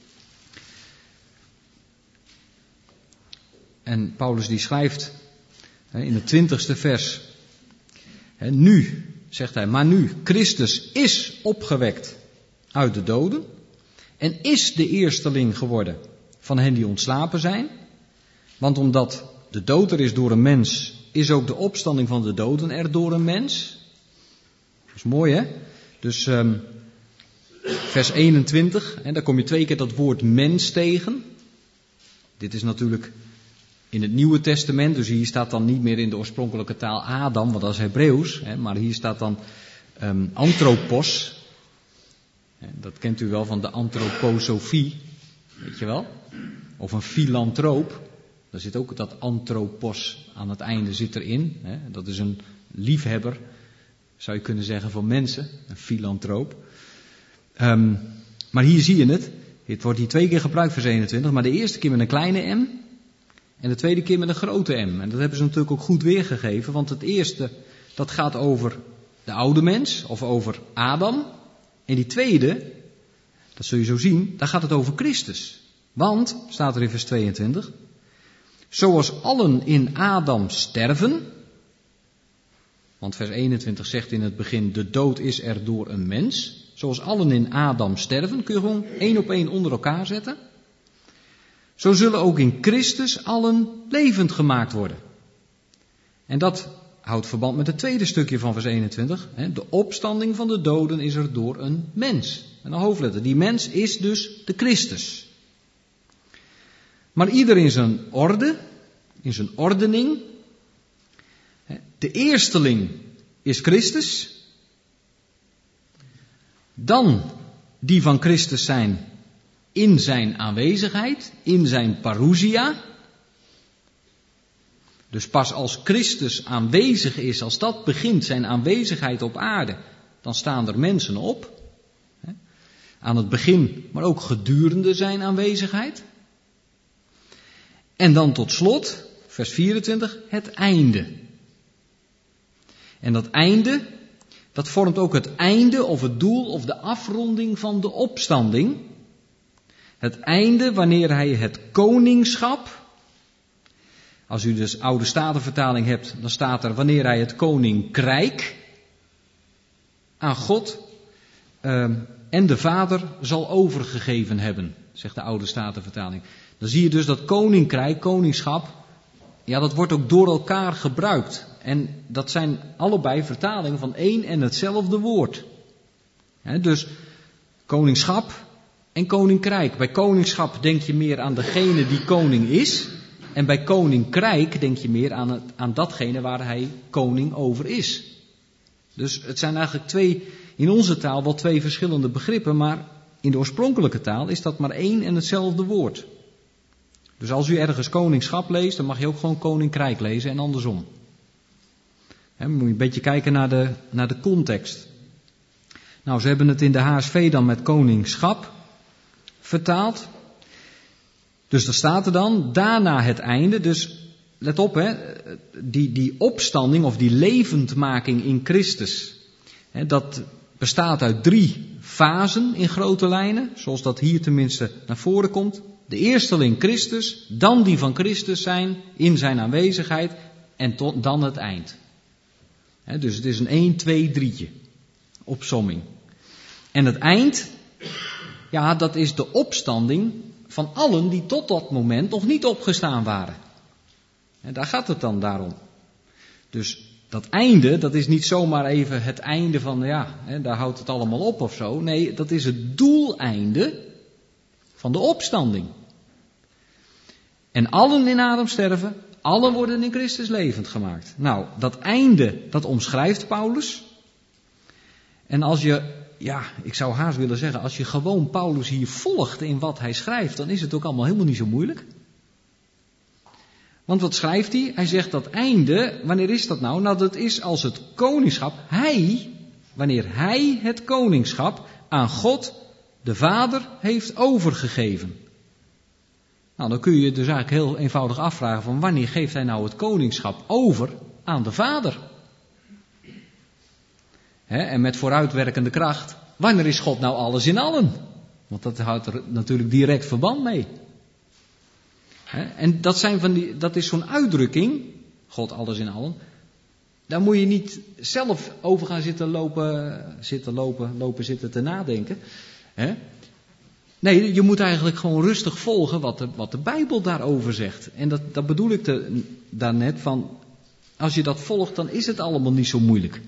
En Paulus die schrijft he, in het twintigste vers. He, nu, zegt hij, maar nu, Christus is opgewekt uit de doden. En is de eersteling geworden van hen die ontslapen zijn. Want omdat de dood er is door een mens, is ook de opstanding van de doden er door een mens. Dat is mooi, hè? Dus um, vers eenentwintig, hè, daar kom je twee keer dat woord mens tegen. Dit is natuurlijk in het Nieuwe Testament, dus hier staat dan niet meer in de oorspronkelijke taal Adam, want dat is Hebreeuws. Hè, maar hier staat dan um, anthropos. Dat kent u wel van de antroposofie, weet je wel? Of een filantroop. Daar zit ook dat anthropos aan het einde zit erin. Hè? Dat is een liefhebber, zou je kunnen zeggen, van mensen. Een filantroop. Um, maar hier zie je het. Het wordt hier twee keer gebruikt, vers eenentwintig. Maar de eerste keer met een kleine m. En de tweede keer met een grote m. En dat hebben ze natuurlijk ook goed weergegeven. Want het eerste, dat gaat over de oude mens. Of over Adam. En die tweede, dat zul je zo zien, daar gaat het over Christus. Want, staat er in vers tweeëntwintig... Zoals allen in Adam sterven, want vers eenentwintig zegt in het begin, de dood is er door een mens. Zoals allen in Adam sterven, kun je gewoon één op één onder elkaar zetten. Zo zullen ook in Christus allen levend gemaakt worden. En dat houdt verband met het tweede stukje van vers eenentwintig. De opstanding van de doden is er door een mens. En een hoofdletter, die mens is dus de Christus. Maar ieder in zijn orde, in zijn ordening. De eersteling is Christus. Dan die van Christus zijn in zijn aanwezigheid, in zijn parousia. Dus pas als Christus aanwezig is, als dat begint zijn aanwezigheid op aarde, dan staan er mensen op. Aan het begin, maar ook gedurende zijn aanwezigheid. En dan tot slot, vers vierentwintig, het einde. En dat einde, dat vormt ook het einde of het doel of de afronding van de opstanding. Het einde wanneer hij het koningschap, als u dus oude Statenvertaling hebt, dan staat er wanneer hij het koninkrijk aan God uh, en de Vader zal overgegeven hebben, zegt de oude Statenvertaling. Dan zie je dus dat koninkrijk, koningschap, ja, dat wordt ook door elkaar gebruikt. En dat zijn allebei vertalingen van één en hetzelfde woord. He, dus koningschap en koninkrijk. Bij koningschap denk je meer aan degene die koning is. En bij koninkrijk denk je meer aan, het, aan datgene waar hij koning over is. Dus het zijn eigenlijk twee, in onze taal wel twee verschillende begrippen, maar in de oorspronkelijke taal is dat maar één en hetzelfde woord. Dus als u ergens koningschap leest, dan mag je ook gewoon koninkrijk lezen en andersom. He, dan moet je een beetje kijken naar de, naar de context. Nou, ze hebben het in de H S V dan met koningschap vertaald. Dus daar staat er dan, daarna het einde. Dus let op, hè, die, die opstanding of die levendmaking in Christus. Hè, dat bestaat uit drie fasen in grote lijnen, zoals dat hier tenminste naar voren komt. De eersteling Christus, dan die van Christus zijn in zijn aanwezigheid en tot, dan het eind. He, dus het is een één, twee, drietje. Opsomming. En het eind, ja, dat is de opstanding van allen die tot dat moment nog niet opgestaan waren. En daar gaat het dan daarom. Dus dat einde, dat is niet zomaar even het einde van, ja, hè, daar houdt het allemaal op of zo. Nee, dat is het doeleinde van de opstanding. En allen in Adam sterven, allen worden in Christus levend gemaakt. Nou, dat einde, dat omschrijft Paulus. En als je, ja, ik zou haast willen zeggen, als je gewoon Paulus hier volgt in wat hij schrijft, dan is het ook allemaal helemaal niet zo moeilijk. Want wat schrijft hij? Hij zegt dat einde, wanneer is dat nou? Nou, dat is als het koningschap, hij, wanneer hij het koningschap aan God, de Vader, heeft overgegeven. Nou, dan kun je je dus eigenlijk heel eenvoudig afvragen van wanneer geeft hij nou het koningschap over aan de Vader? He, en met vooruitwerkende kracht, wanneer is God nou alles in allen? Want dat houdt er natuurlijk direct verband mee. He, en dat, zijn van die, dat is zo'n uitdrukking, God alles in allen. Daar moet je niet zelf over gaan zitten lopen, zitten lopen, lopen zitten te nadenken. He. Nee, je moet eigenlijk gewoon rustig volgen wat de, wat de Bijbel daarover zegt. En dat, dat bedoel ik te, daarnet van, als je dat volgt, dan is het allemaal niet zo moeilijk.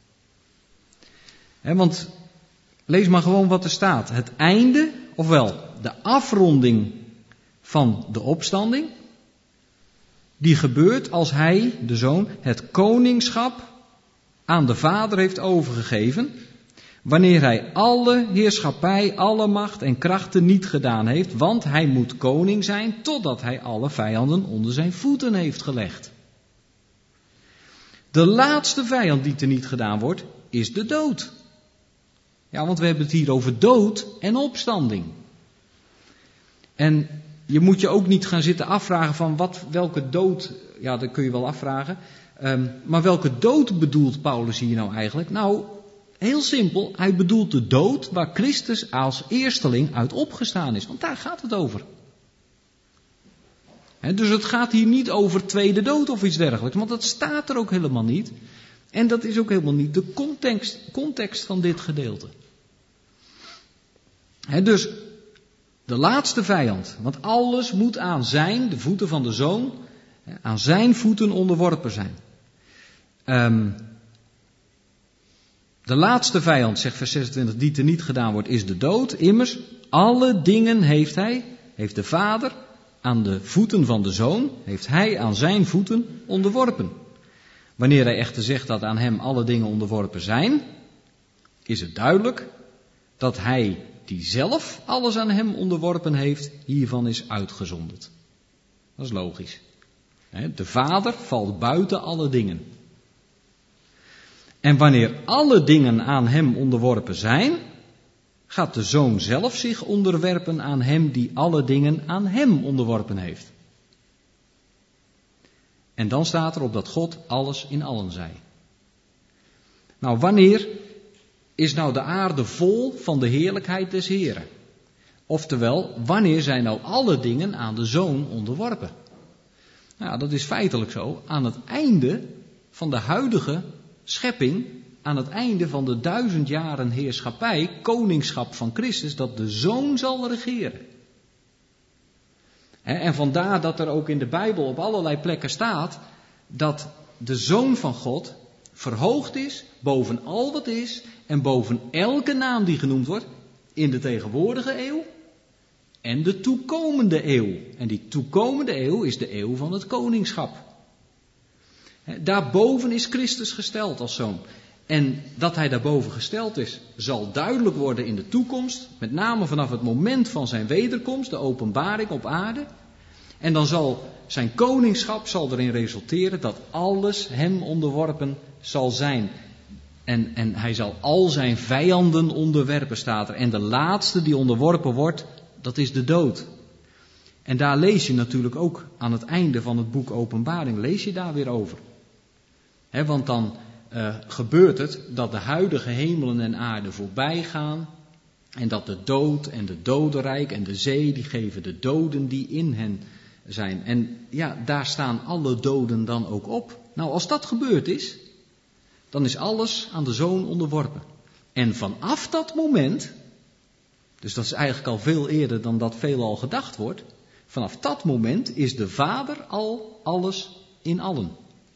He, want lees maar gewoon wat er staat. Het einde, ofwel de afronding van de opstanding, die gebeurt als hij, de Zoon, het koningschap aan de Vader heeft overgegeven, wanneer hij alle heerschappij, alle macht en krachten niet gedaan heeft, want hij moet koning zijn totdat hij alle vijanden onder zijn voeten heeft gelegd. De laatste vijand die teniet gedaan wordt, is de dood. Ja, want we hebben het hier over dood en opstanding. En je moet je ook niet gaan zitten afvragen van wat, welke dood, ja dat kun je wel afvragen, um, maar welke dood bedoelt Paulus hier nou eigenlijk? Nou, heel simpel, hij bedoelt de dood waar Christus als eersteling uit opgestaan is, want daar gaat het over. He, dus het gaat hier niet over tweede dood of iets dergelijks, want dat staat er ook helemaal niet. En dat is ook helemaal niet de context, context van dit gedeelte. He, dus de laatste vijand, want alles moet aan zijn, de voeten van de Zoon, aan zijn voeten onderworpen zijn. Um, de laatste vijand, zegt vers zesentwintig, die teniet gedaan wordt, is de dood. Immers, alle dingen heeft hij, heeft de Vader aan de voeten van de Zoon, heeft hij aan zijn voeten onderworpen. Wanneer hij echter zegt dat aan hem alle dingen onderworpen zijn, is het duidelijk dat hij die zelf alles aan hem onderworpen heeft, hiervan is uitgezonderd. Dat is logisch. De Vader valt buiten alle dingen. En wanneer alle dingen aan hem onderworpen zijn, gaat de Zoon zelf zich onderwerpen aan hem die alle dingen aan hem onderworpen heeft. En dan staat er op dat God alles in allen zij. Nou, wanneer is nou de aarde vol van de heerlijkheid des Heren? Oftewel, wanneer zijn nou alle dingen aan de Zoon onderworpen? Nou, dat is feitelijk zo. Aan het einde van de huidige schepping, aan het einde van de duizend jaren heerschappij, koningschap van Christus, dat de Zoon zal regeren. En vandaar dat er ook in de Bijbel op allerlei plekken staat dat de Zoon van God verhoogd is boven al wat is en boven elke naam die genoemd wordt in de tegenwoordige eeuw en de toekomende eeuw. En die toekomende eeuw is de eeuw van het koningschap. Daarboven is Christus gesteld als Zoon. En dat hij daarboven gesteld is, zal duidelijk worden in de toekomst, met name vanaf het moment van zijn wederkomst, de openbaring op aarde. En dan zal zijn koningschap zal erin resulteren dat alles hem onderworpen zal zijn. En, en hij zal al zijn vijanden onderwerpen, staat er. En de laatste die onderworpen wordt, dat is de dood. En daar lees je natuurlijk ook aan het einde van het boek Openbaring, lees je daar weer over. He, want dan uh, gebeurt het dat de huidige hemelen en aarde voorbij gaan. En dat de dood en de dodenrijk en de zee, die geven de doden die in hen zijn. En ja, daar staan alle doden dan ook op. Nou, als dat gebeurd is, dan is alles aan de Zoon onderworpen. En vanaf dat moment, dus dat is eigenlijk al veel eerder dan dat veelal gedacht wordt, vanaf dat moment is de Vader al alles in allen.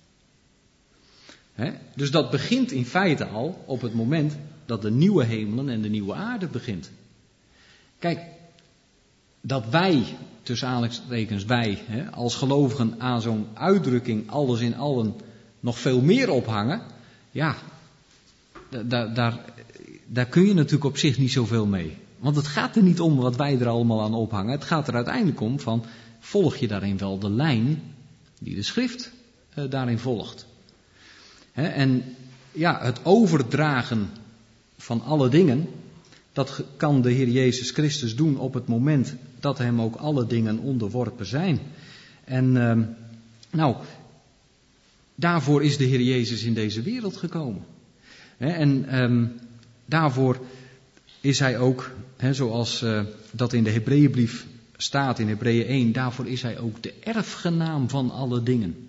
He? Dus dat begint in feite al op het moment dat de nieuwe hemelen en de nieuwe aarde begint. Kijk, dat wij, tussen aanhalingstekens wij, he, als gelovigen aan zo'n uitdrukking alles in allen nog veel meer ophangen, ja, daar, daar, daar kun je natuurlijk op zich niet zoveel mee. Want het gaat er niet om wat wij er allemaal aan ophangen. Het gaat er uiteindelijk om van, volg je daarin wel de lijn die de schrift uh, daarin volgt. He, en ja, het overdragen van alle dingen, dat kan de Heer Jezus Christus doen op het moment dat hem ook alle dingen onderworpen zijn. En uh, nou, daarvoor is de Heer Jezus in deze wereld gekomen. He, en um, daarvoor is hij ook, he, zoals uh, dat in de Hebreeënbrief staat in Hebreeën één, daarvoor is hij ook de erfgenaam van alle dingen.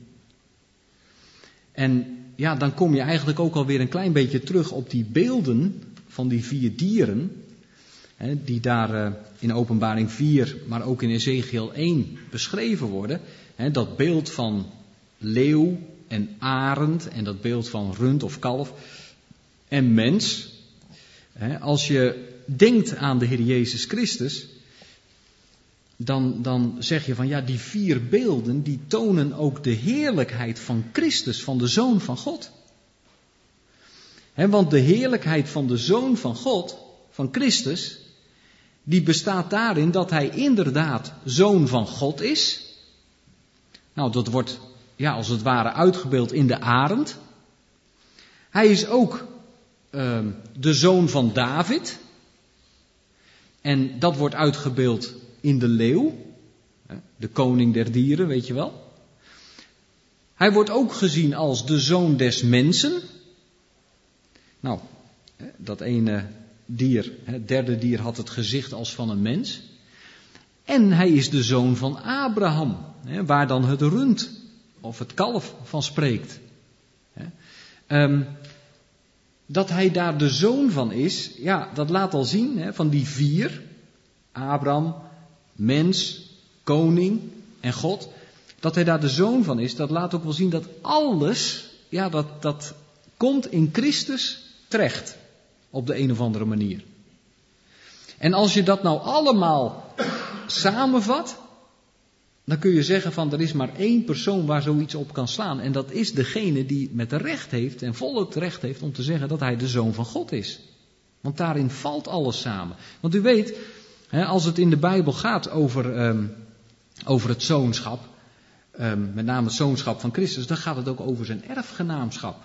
En ja, dan kom je eigenlijk ook alweer een klein beetje terug op die beelden van die vier dieren, hè, die daar uh, in Openbaring vier, maar ook in Ezechiel één beschreven worden. Hè, dat beeld van leeuw en arend en dat beeld van rund of kalf en mens. Hè, als je denkt aan de Heer Jezus Christus, Dan, dan zeg je van ja, die vier beelden die tonen ook de heerlijkheid van Christus, van de Zoon van God. He, want de heerlijkheid van de Zoon van God, van Christus, die bestaat daarin dat hij inderdaad Zoon van God is. Nou, dat wordt ja, als het ware uitgebeeld in de arend. Hij is ook uh, de Zoon van David. En dat wordt uitgebeeld in de leeuw, de koning der dieren, weet je wel. Hij wordt ook gezien als de zoon des mensen. Nou, dat ene dier, het derde dier had het gezicht als van een mens. En hij is de zoon van Abraham, waar dan het rund of het kalf van spreekt. Um, dat hij daar de zoon van is, ja, dat laat al zien, van die vier, Abraham, mens, koning en God, dat hij daar de zoon van is, dat laat ook wel zien dat alles, ja, dat, dat komt in Christus terecht, op de een of andere manier. En als je dat nou allemaal samenvat, dan kun je zeggen van er is maar één persoon waar zoiets op kan slaan. En dat is degene die met recht heeft en volop recht heeft om te zeggen dat hij de Zoon van God is. Want daarin valt alles samen. Want u weet, hè, als het in de Bijbel gaat over, um, over het zoonschap, um, met name het zoonschap van Christus, dan gaat het ook over zijn erfgenaamschap.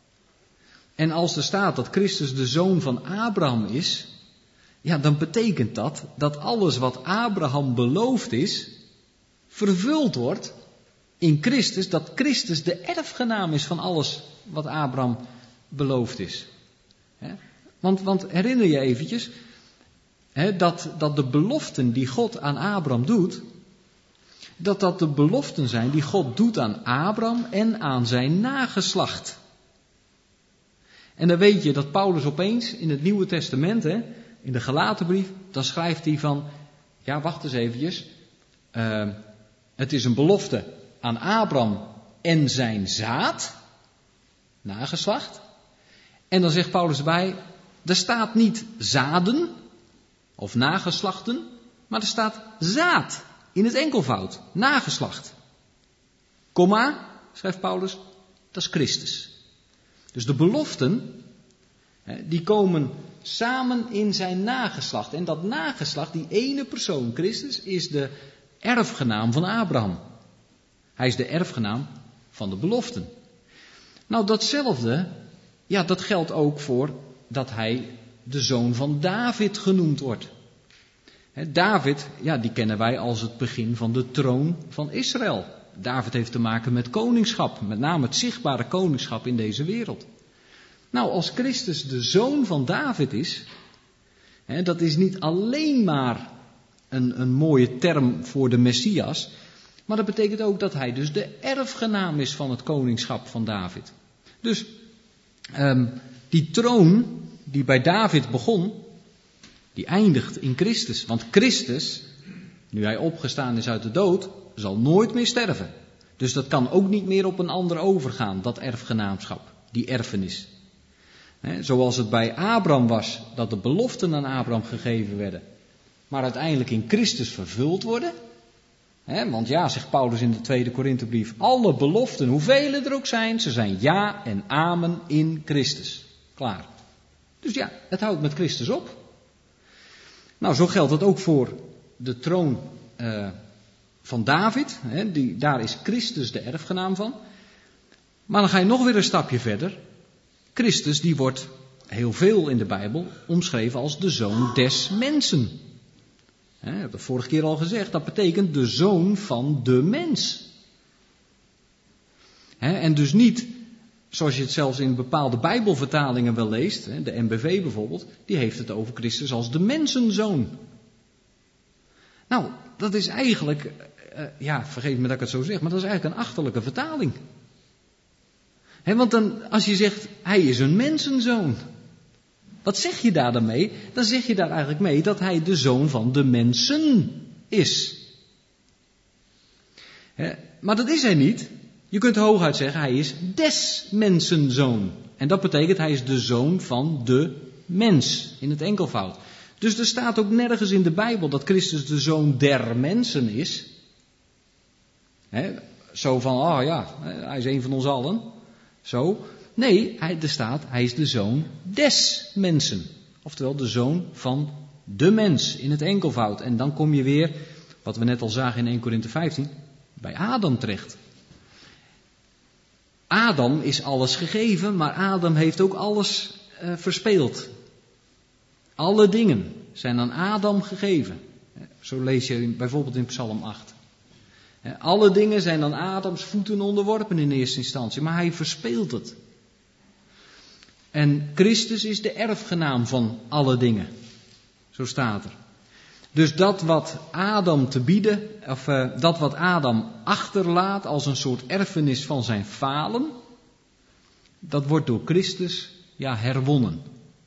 En als er staat dat Christus de zoon van Abraham is, ja, dan betekent dat dat alles wat Abraham beloofd is, vervuld wordt in Christus, dat Christus de erfgenaam is van alles wat Abraham beloofd is. He? Want, want herinner je eventjes, he, dat, dat de beloften die God aan Abraham doet, dat dat de beloften zijn die God doet aan Abraham en aan zijn nageslacht. En dan weet je dat Paulus opeens in het Nieuwe Testament, he, in de Galatenbrief, dan schrijft hij van, ja wacht eens eventjes, uh, het is een belofte aan Abraham en zijn zaad, nageslacht. En dan zegt Paulus erbij, er staat niet zaden of nageslachten, maar er staat zaad in het enkelvoud, nageslacht. Komma, schrijft Paulus, dat is Christus. Dus de beloften, die komen samen in zijn nageslacht. En dat nageslacht, die ene persoon, Christus, is de erfgenaam van Abraham. Hij is de erfgenaam van de beloften. Nou, datzelfde, ja, dat geldt ook voor dat hij de zoon van David genoemd wordt. He, David, ja, die kennen wij als het begin van de troon van Israël. David heeft te maken met koningschap, met name het zichtbare koningschap in deze wereld. Nou, als Christus de zoon van David is, he, dat is niet alleen maar een, een mooie term voor de Messias, maar dat betekent ook dat hij dus de erfgenaam is van het koningschap van David. Dus um, die troon die bij David begon, die eindigt in Christus. Want Christus, nu hij opgestaan is uit de dood, zal nooit meer sterven. Dus dat kan ook niet meer op een ander overgaan, dat erfgenaamschap, die erfenis. He, zoals het bij Abraham was, dat de beloften aan Abraham gegeven werden, maar uiteindelijk in Christus vervuld worden. He, want ja, zegt Paulus in de tweede Korinthebrief, alle beloften, hoeveel er ook zijn, ze zijn ja en amen in Christus. Klaar. Dus ja, het houdt met Christus op. Nou, zo geldt het ook voor de troon uh, van David. He, die, daar is Christus de erfgenaam van. Maar dan ga je nog weer een stapje verder. Christus die wordt heel veel in de Bijbel omschreven als de zoon des mensen. He, ik heb het vorige keer al gezegd, dat betekent de zoon van de mens. He, en dus niet, zoals je het zelfs in bepaalde Bijbelvertalingen wel leest, he, de N B V bijvoorbeeld, die heeft het over Christus als de mensenzoon. Nou, dat is eigenlijk, uh, ja, vergeef me dat ik het zo zeg, maar dat is eigenlijk een achterlijke vertaling. He, want dan, als je zegt, hij is een mensenzoon. Wat zeg je daar dan mee? Dan zeg je daar eigenlijk mee dat hij de zoon van de mensen is. He, maar dat is hij niet. Je kunt hooguit zeggen, hij is des mensenzoon. En dat betekent, hij is de zoon van de mens, in het enkelvoud. Dus er staat ook nergens in de Bijbel dat Christus de zoon der mensen is. He, zo van, oh ja, hij is een van ons allen. Zo. Nee, hij, er staat, hij is de zoon des mensen. Oftewel de zoon van de mens, in het enkelvoud. En dan kom je weer, wat we net al zagen in Eerste Korinthe vijftien, bij Adam terecht. Adam is alles gegeven, maar Adam heeft ook alles uh, verspeeld. Alle dingen zijn aan Adam gegeven. Zo lees je bijvoorbeeld in Psalm acht. Alle dingen zijn aan Adams voeten onderworpen in eerste instantie, maar hij verspeelt het. En Christus is de erfgenaam van alle dingen. Zo staat er. Dus dat wat Adam te bieden, of uh, dat wat Adam achterlaat als een soort erfenis van zijn falen, dat wordt door Christus, ja, herwonnen.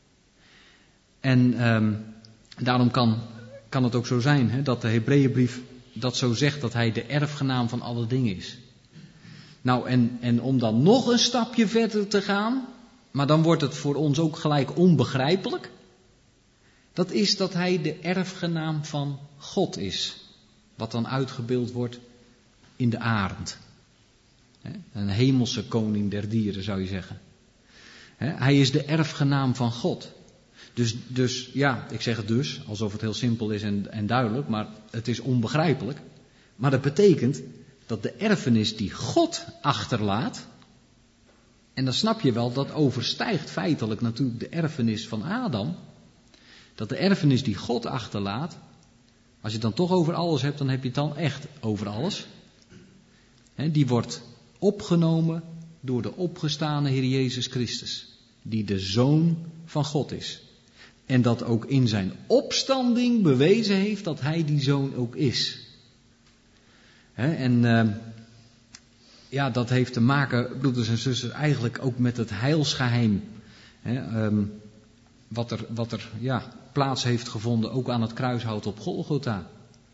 En um, daarom kan, kan het ook zo zijn, hè, dat de Hebreeënbrief dat zo zegt, dat hij de erfgenaam van alle dingen is. Nou, en, en om dan nog een stapje verder te gaan, maar dan wordt het voor ons ook gelijk onbegrijpelijk. Dat is dat hij de erfgenaam van God is. Wat dan uitgebeeld wordt in de arend. Een hemelse koning der dieren, zou je zeggen. Hij is de erfgenaam van God. Dus, dus ja, ik zeg het dus, alsof het heel simpel is en, en duidelijk, maar het is onbegrijpelijk. Maar dat betekent dat de erfenis die God achterlaat, en dan snap je wel, dat overstijgt feitelijk natuurlijk de erfenis van Adam. Dat de erfenis die God achterlaat, als je het dan toch over alles hebt, dan heb je het dan echt over alles. He, die wordt opgenomen door de opgestane Heer Jezus Christus, die de Zoon van God is. En dat ook in zijn opstanding bewezen heeft dat hij die Zoon ook is. He, en uh, ja, dat heeft te maken, broeders en zusters, eigenlijk ook met het heilsgeheim. He, um, wat er, wat er ja, plaats heeft gevonden, ook aan het kruishout op Golgotha.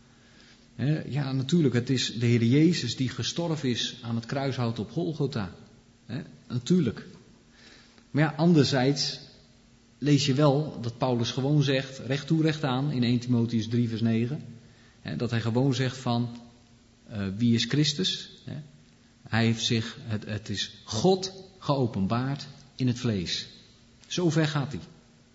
He, ja, natuurlijk, het is de Heer Jezus die gestorven is aan het kruishout op Golgotha. He, natuurlijk. Maar ja, anderzijds lees je wel dat Paulus gewoon zegt, recht toe recht aan, in Eerste Timotheüs drie vers negen. He, dat hij gewoon zegt van, uh, wie is Christus? He, hij heeft zich, het, het is God geopenbaard in het vlees. Zo ver gaat hij.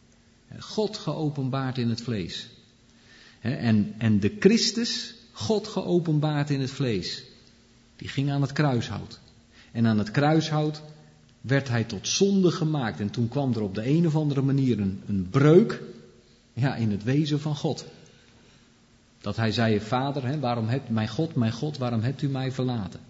God geopenbaard in het vlees. He, en, en de Christus, God geopenbaard in het vlees, die ging aan het kruishout. En aan het kruishout werd hij tot zonde gemaakt. En toen kwam er op de een of andere manier een, een breuk, ja, in het wezen van God. Dat hij zei, Vader, hè, waarom hebt, mijn God, mijn God, waarom hebt u mij verlaten?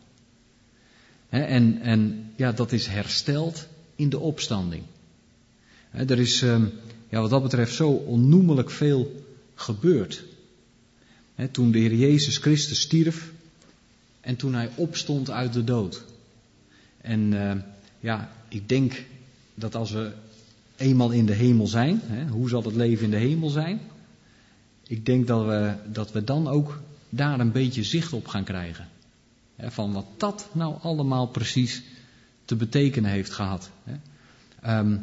Hè, en, en ja, dat is hersteld in de opstanding. Hè, er is, um, ja, wat dat betreft zo onnoemelijk veel gebeurd. Hè, toen de Heer Jezus Christus stierf en toen hij opstond uit de dood. En uh, ja, ik denk dat als we eenmaal in de hemel zijn, hè, hoe zal het leven in de hemel zijn? Ik denk dat we, dat we dan ook daar een beetje zicht op gaan krijgen. Hè, van wat dat nou allemaal precies te betekenen heeft gehad. Hè. Um,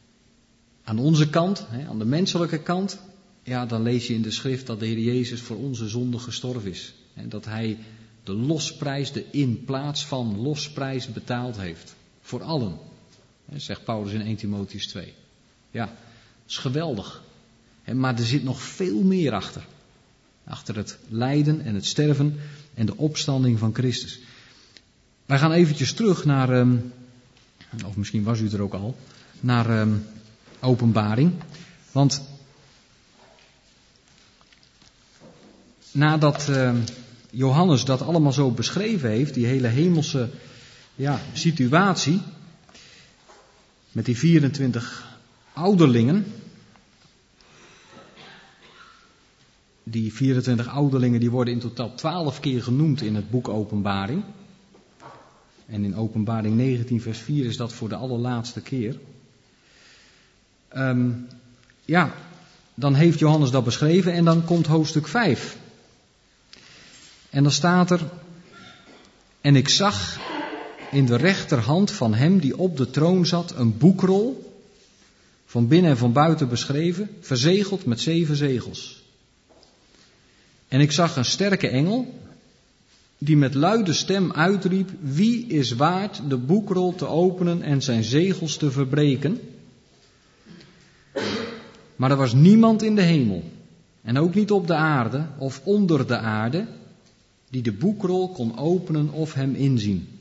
aan onze kant, hè, aan de menselijke kant, ja, dan lees je in de schrift dat de Heer Jezus voor onze zonde gestorven is. Hè, dat hij de losprijs, de in plaats van losprijs betaald heeft. Voor allen. Hè, zegt Paulus in Eerste Timotheüs twee. Ja, dat is geweldig. Hè, maar er zit nog veel meer achter. Achter het lijden en het sterven en de opstanding van Christus. Wij gaan eventjes terug naar, um, of misschien was u er ook al, naar um, Openbaring. Want nadat uh, Johannes dat allemaal zo beschreven heeft, die hele hemelse ja, situatie, met die vierentwintig ouderlingen, die vierentwintig ouderlingen die worden in totaal twaalf keer genoemd in het boek Openbaring. En in Openbaring negentien vers vier is dat voor de allerlaatste keer. Um, ja, dan heeft Johannes dat beschreven en dan komt hoofdstuk vijf. En dan staat er: en ik zag in de rechterhand van hem die op de troon zat een boekrol, van binnen en van buiten beschreven, verzegeld met zeven zegels. En ik zag een sterke engel, die met luide stem uitriep: wie is waard de boekrol te openen en zijn zegels te verbreken? Maar er was niemand in de hemel, en ook niet op de aarde of onder de aarde, die de boekrol kon openen of hem inzien.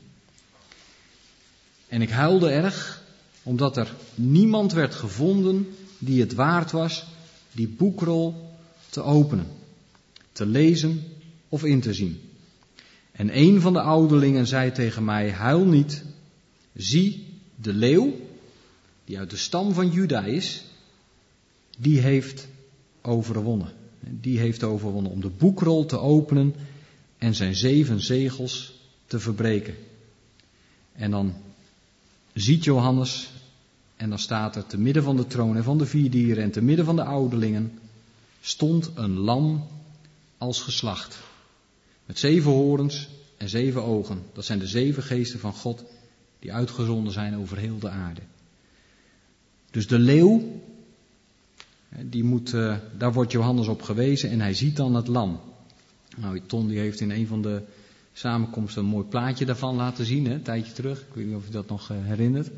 En ik huilde erg, omdat er niemand werd gevonden die het waard was die boekrol te openen, te lezen of in te zien. En een van de ouderlingen zei tegen mij: huil niet, zie, de leeuw, die uit de stam van Juda is, die heeft overwonnen. Die heeft overwonnen om de boekrol te openen en zijn zeven zegels te verbreken. En dan ziet Johannes, en dan staat er: te midden van de troon en van de vier dieren en te midden van de ouderlingen stond een lam als geslacht, met zeven horens en zeven ogen. Dat zijn de zeven geesten van God die uitgezonden zijn over heel de aarde. Dus de leeuw, die moet, uh, daar wordt Johannes op gewezen en hij ziet dan het lam. Nou, Ton die heeft in een van de samenkomsten een mooi plaatje daarvan laten zien, hè, een tijdje terug. Ik weet niet of u dat nog uh, herinnert.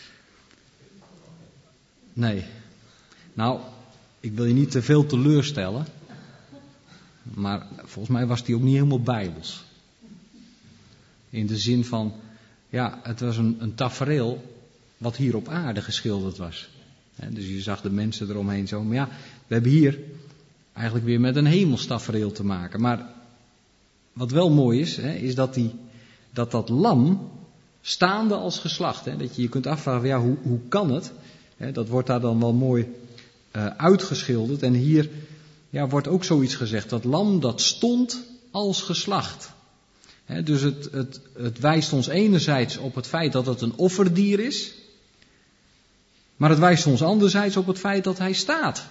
Nee. Nou, ik wil je niet te veel teleurstellen, maar volgens mij was die ook niet helemaal bijbels. In de zin van, ja, het was een, een tafereel wat hier op aarde geschilderd was. He, dus je zag de mensen eromheen zo. Maar ja, we hebben hier eigenlijk weer met een hemelstafereel te maken. Maar wat wel mooi is, he, is dat, die, dat dat lam staande als geslacht. He, dat je je kunt afvragen, ja, hoe, hoe kan het? He, dat wordt daar dan wel mooi uh, uitgeschilderd. En hier ja, wordt ook zoiets gezegd. Dat lam dat stond als geslacht. He, dus het, het, het wijst ons enerzijds op het feit dat het een offerdier is. Maar het wijst ons anderzijds op het feit dat hij staat.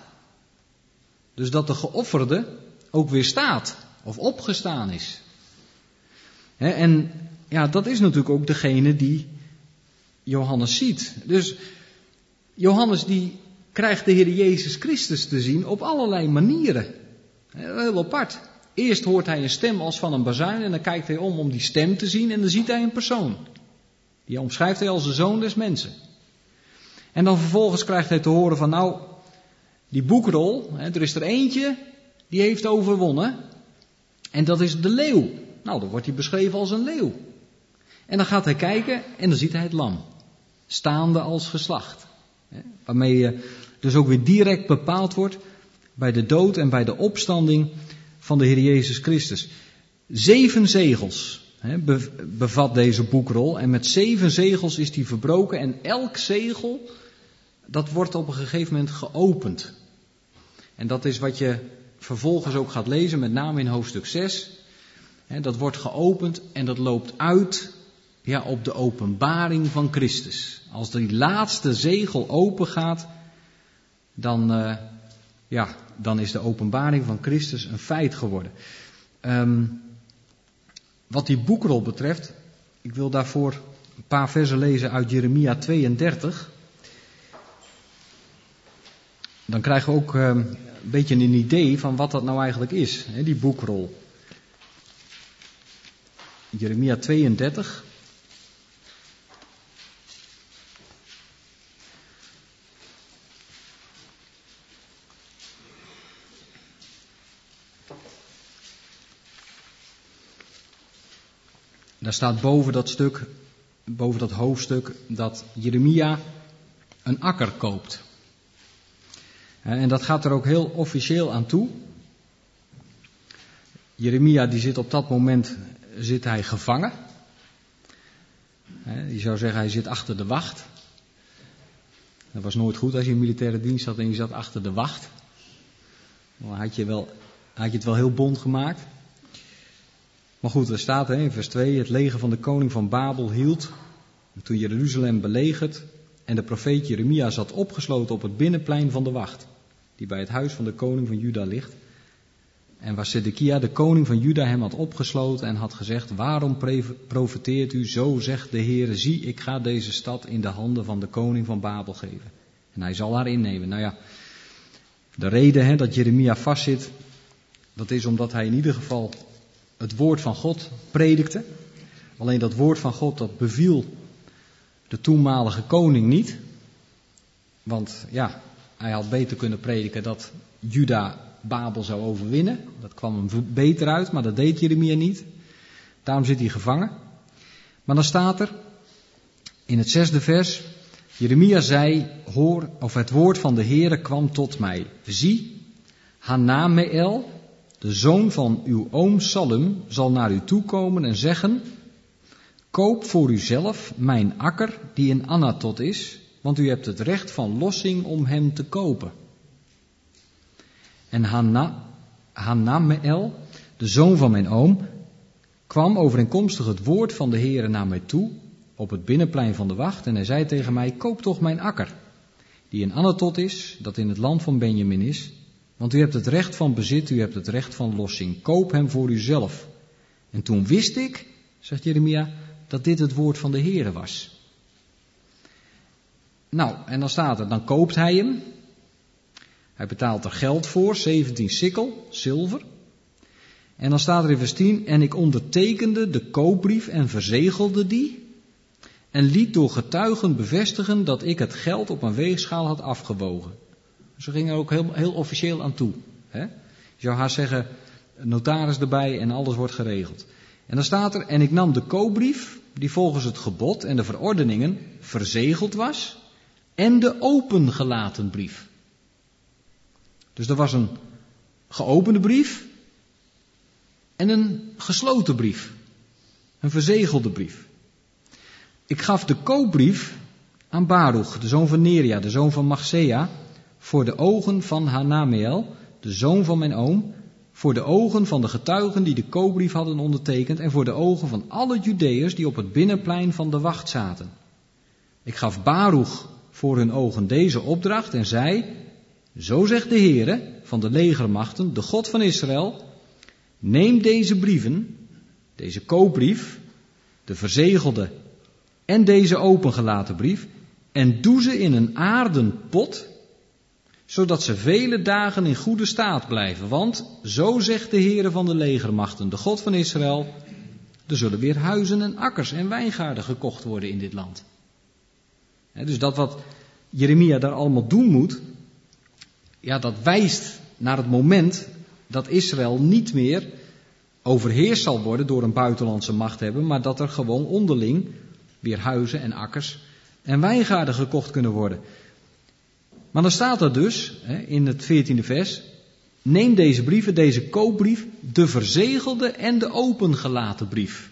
Dus dat de geofferde ook weer staat. Of opgestaan is. He, en ja, dat is natuurlijk ook degene die Johannes ziet. Dus Johannes die krijgt de Heer Jezus Christus te zien op allerlei manieren. Heel apart. Eerst hoort hij een stem als van een bazuin en dan kijkt hij om om die stem te zien en dan ziet hij een persoon. Die omschrijft hij als de zoon des mensen. En dan vervolgens krijgt hij te horen van nou, die boekrol, hè, er is er eentje die heeft overwonnen. En dat is de leeuw. Nou, dan wordt hij beschreven als een leeuw. En dan gaat hij kijken en dan ziet hij het lam. Staande als geslacht. Hè, waarmee je dus ook weer direct bepaald wordt bij de dood en bij de opstanding van de Heer Jezus Christus. Zeven zegels hè, bevat deze boekrol. En met zeven zegels is die verbroken. En elk zegel, dat wordt op een gegeven moment geopend. En dat is wat je vervolgens ook gaat lezen, met name in hoofdstuk zes. Hè, dat wordt geopend en dat loopt uit ja, op de openbaring van Christus. Als die laatste zegel open gaat, dan, uh, ja, dan is de openbaring van Christus een feit geworden. Um, wat die boekrol betreft, ik wil daarvoor een paar versen lezen uit Jeremia tweeëndertig. Dan krijgen we ook uh, een beetje een idee van wat dat nou eigenlijk is, hè, die boekrol. Jeremia tweeëndertig. Daar staat boven dat stuk, boven dat hoofdstuk, dat Jeremia een akker koopt. En dat gaat er ook heel officieel aan toe. Jeremia die zit op dat moment zit hij gevangen. Je zou zeggen hij zit achter de wacht. Dat was nooit goed als je in militaire dienst zat en je zat achter de wacht. Dan had je, wel, had je het wel heel bond gemaakt. Maar goed, er staat in vers twee, het leger van de koning van Babel hield toen Jeruzalem belegerd en de profeet Jeremia zat opgesloten op het binnenplein van de wacht, die bij het huis van de koning van Juda ligt. En waar Zedekia, de koning van Juda, hem had opgesloten en had gezegd, waarom profeteert u, zo zegt de Heere, zie, ik ga deze stad in de handen van de koning van Babel geven. En hij zal haar innemen. Nou ja, de reden hè, dat Jeremia vastzit, dat is omdat hij in ieder geval het woord van God predikte. Alleen dat woord van God, dat beviel de toenmalige koning niet. Want ja, hij had beter kunnen prediken dat Juda Babel zou overwinnen. Dat kwam hem beter uit, maar dat deed Jeremia niet. Daarom zit hij gevangen. Maar dan staat er in het zesde vers, Jeremia zei, hoor, of het woord van de Heere kwam tot mij. Zie, Hanameel, de zoon van uw oom Salum, zal naar u toekomen en zeggen, koop voor uzelf mijn akker die in Anatot is, want u hebt het recht van lossing om hem te kopen. En Hanna, Hanameel, de zoon van mijn oom, kwam overeenkomstig het woord van de Heere naar mij toe, op het binnenplein van de wacht, en hij zei tegen mij, koop toch mijn akker, die in Anatot is, dat in het land van Benjamin is, want u hebt het recht van bezit, u hebt het recht van lossing, koop hem voor uzelf. En toen wist ik, zegt Jeremia, dat dit het woord van de Heere was. Nou, en dan staat er, dan koopt hij hem. Hij betaalt er geld voor, zeventien sikkel, zilver. En dan staat er in vers tien, en ik ondertekende de koopbrief en verzegelde die. En liet door getuigen bevestigen dat ik het geld op een weegschaal had afgewogen. Ze gingen er ook heel, heel officieel aan toe. Hè? Je zou haast zeggen, notaris erbij en alles wordt geregeld. En dan staat er, en ik nam de koopbrief, die volgens het gebod en de verordeningen verzegeld was, en de opengelaten brief. Dus er was een geopende brief en een gesloten brief. Een verzegelde brief. Ik gaf de koopbrief aan Baruch, de zoon van Neria, de zoon van Machsea, voor de ogen van Hanameel, de zoon van mijn oom, voor de ogen van de getuigen die de koopbrief hadden ondertekend en voor de ogen van alle Judeërs die op het binnenplein van de wacht zaten. Ik gaf Baruch voor hun ogen deze opdracht en zei, zo zegt de Heere van de legermachten, de God van Israël, neem deze brieven, deze koopbrief, de verzegelde en deze opengelaten brief, en doe ze in een aarden pot, zodat ze vele dagen in goede staat blijven. Want, zo zegt de Heere van de legermachten, de God van Israël, er zullen weer huizen en akkers en wijngaarden gekocht worden in dit land. He, dus dat wat Jeremia daar allemaal doen moet, ja, dat wijst naar het moment dat Israël niet meer overheerst zal worden door een buitenlandse machthebber, maar dat er gewoon onderling weer huizen en akkers en wijngaarden gekocht kunnen worden. Maar dan staat er dus, in het veertiende vers, neem deze brieven, deze koopbrief, de verzegelde en de opengelaten brief.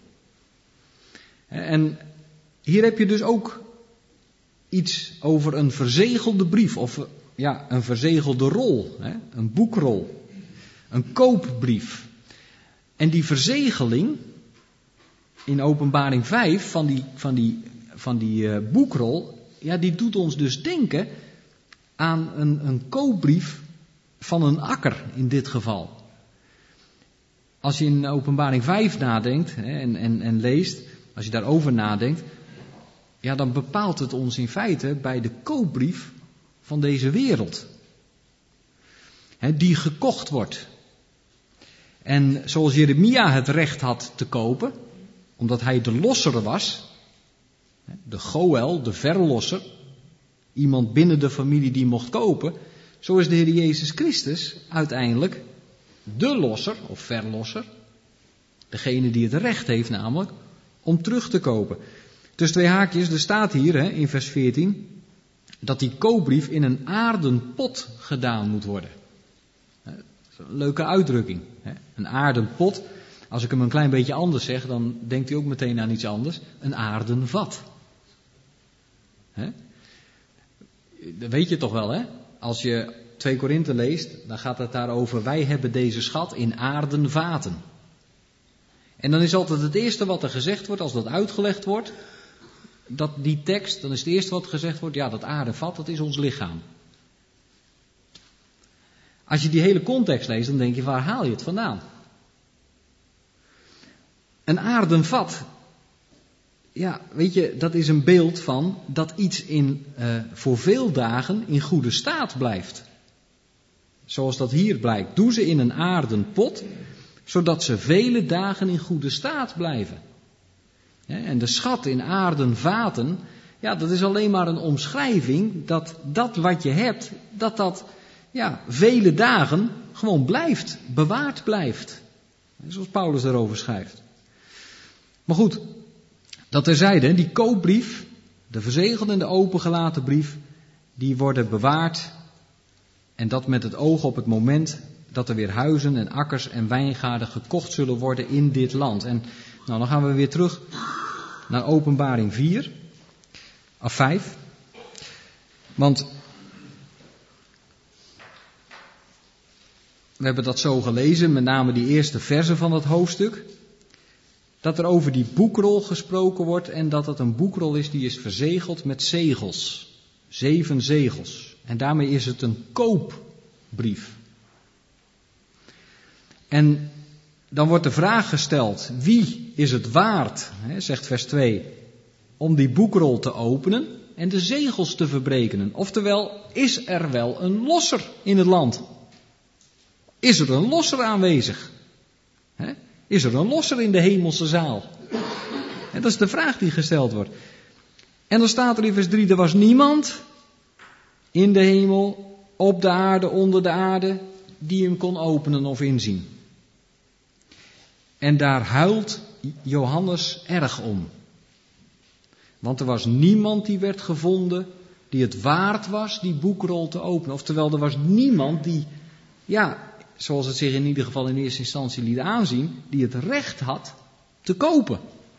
En hier heb je dus ook iets over een verzegelde brief, of ja, een verzegelde rol, een boekrol, een koopbrief. En die verzegeling in Openbaring vijf van die, van die, van die uh, boekrol, ja, die doet ons dus denken aan een, een koopbrief van een akker in dit geval. Als je in Openbaring vijf nadenkt hè, en, en, en leest, als je daarover nadenkt, ja, dan bepaalt het ons in feite bij de koopbrief van deze wereld. Hè, die gekocht wordt. En zoals Jeremia het recht had te kopen, omdat hij de losser was, de Goël, de verlosser, iemand binnen de familie die mocht kopen, zo is de Heer Jezus Christus uiteindelijk de losser of verlosser, degene die het recht heeft namelijk om terug te kopen. Dus twee haakjes, er staat hier hè, in vers veertien, dat die koopbrief in een aarden pot gedaan moet worden. Dat is een leuke uitdrukking. Hè? Een aarden pot. Als ik hem een klein beetje anders zeg, dan denkt u ook meteen aan iets anders. Een aarden vat. Hè? Dat weet je toch wel, hè? Als je twee Korinthe leest, dan gaat het daarover: wij hebben deze schat in aarden vaten. En dan is altijd het eerste wat er gezegd wordt, als dat uitgelegd wordt, dat die tekst, dan is het eerste wat gezegd wordt: ja, dat aarden vat, dat is ons lichaam. Als je die hele context leest, dan denk je: waar haal je het vandaan? Een aarden vat, ja, weet je, dat is een beeld van dat iets in, uh, voor veel dagen in goede staat blijft. Zoals dat hier blijkt. Doe ze in een aarden pot, zodat ze vele dagen in goede staat blijven. Ja, en de schat in aarden vaten, ja, dat is alleen maar een omschrijving dat dat wat je hebt, dat dat, ja, vele dagen gewoon blijft, bewaard blijft. Zoals Paulus daarover schrijft. Maar goed, dat terzijde, die koopbrief, de verzegelde en de opengelaten brief, die worden bewaard. En dat met het oog op het moment dat er weer huizen en akkers en wijngaarden gekocht zullen worden in dit land. En nou, dan gaan we weer terug naar Openbaring vier, of vijf. Want we hebben dat zo gelezen, met name die eerste verzen van het hoofdstuk. Dat er over die boekrol gesproken wordt en dat het een boekrol is die is verzegeld met zegels. Zeven zegels. En daarmee is het een koopbrief. En dan wordt de vraag gesteld: wie is het waard, hè, zegt vers twee, om die boekrol te openen en de zegels te verbrekenen? Oftewel, is er wel een losser in het land? Is er een losser aanwezig? Hè? Is er een losser in de hemelse zaal? En dat is de vraag die gesteld wordt. En dan staat er in vers drie: er was niemand in de hemel, op de aarde, onder de aarde, die hem kon openen of inzien. En daar huilt Johannes erg om. Want er was niemand die werd gevonden die het waard was die boekrol te openen. Oftewel, er was niemand die, ja, zoals het zich in ieder geval in eerste instantie liet aanzien, die het recht had te kopen.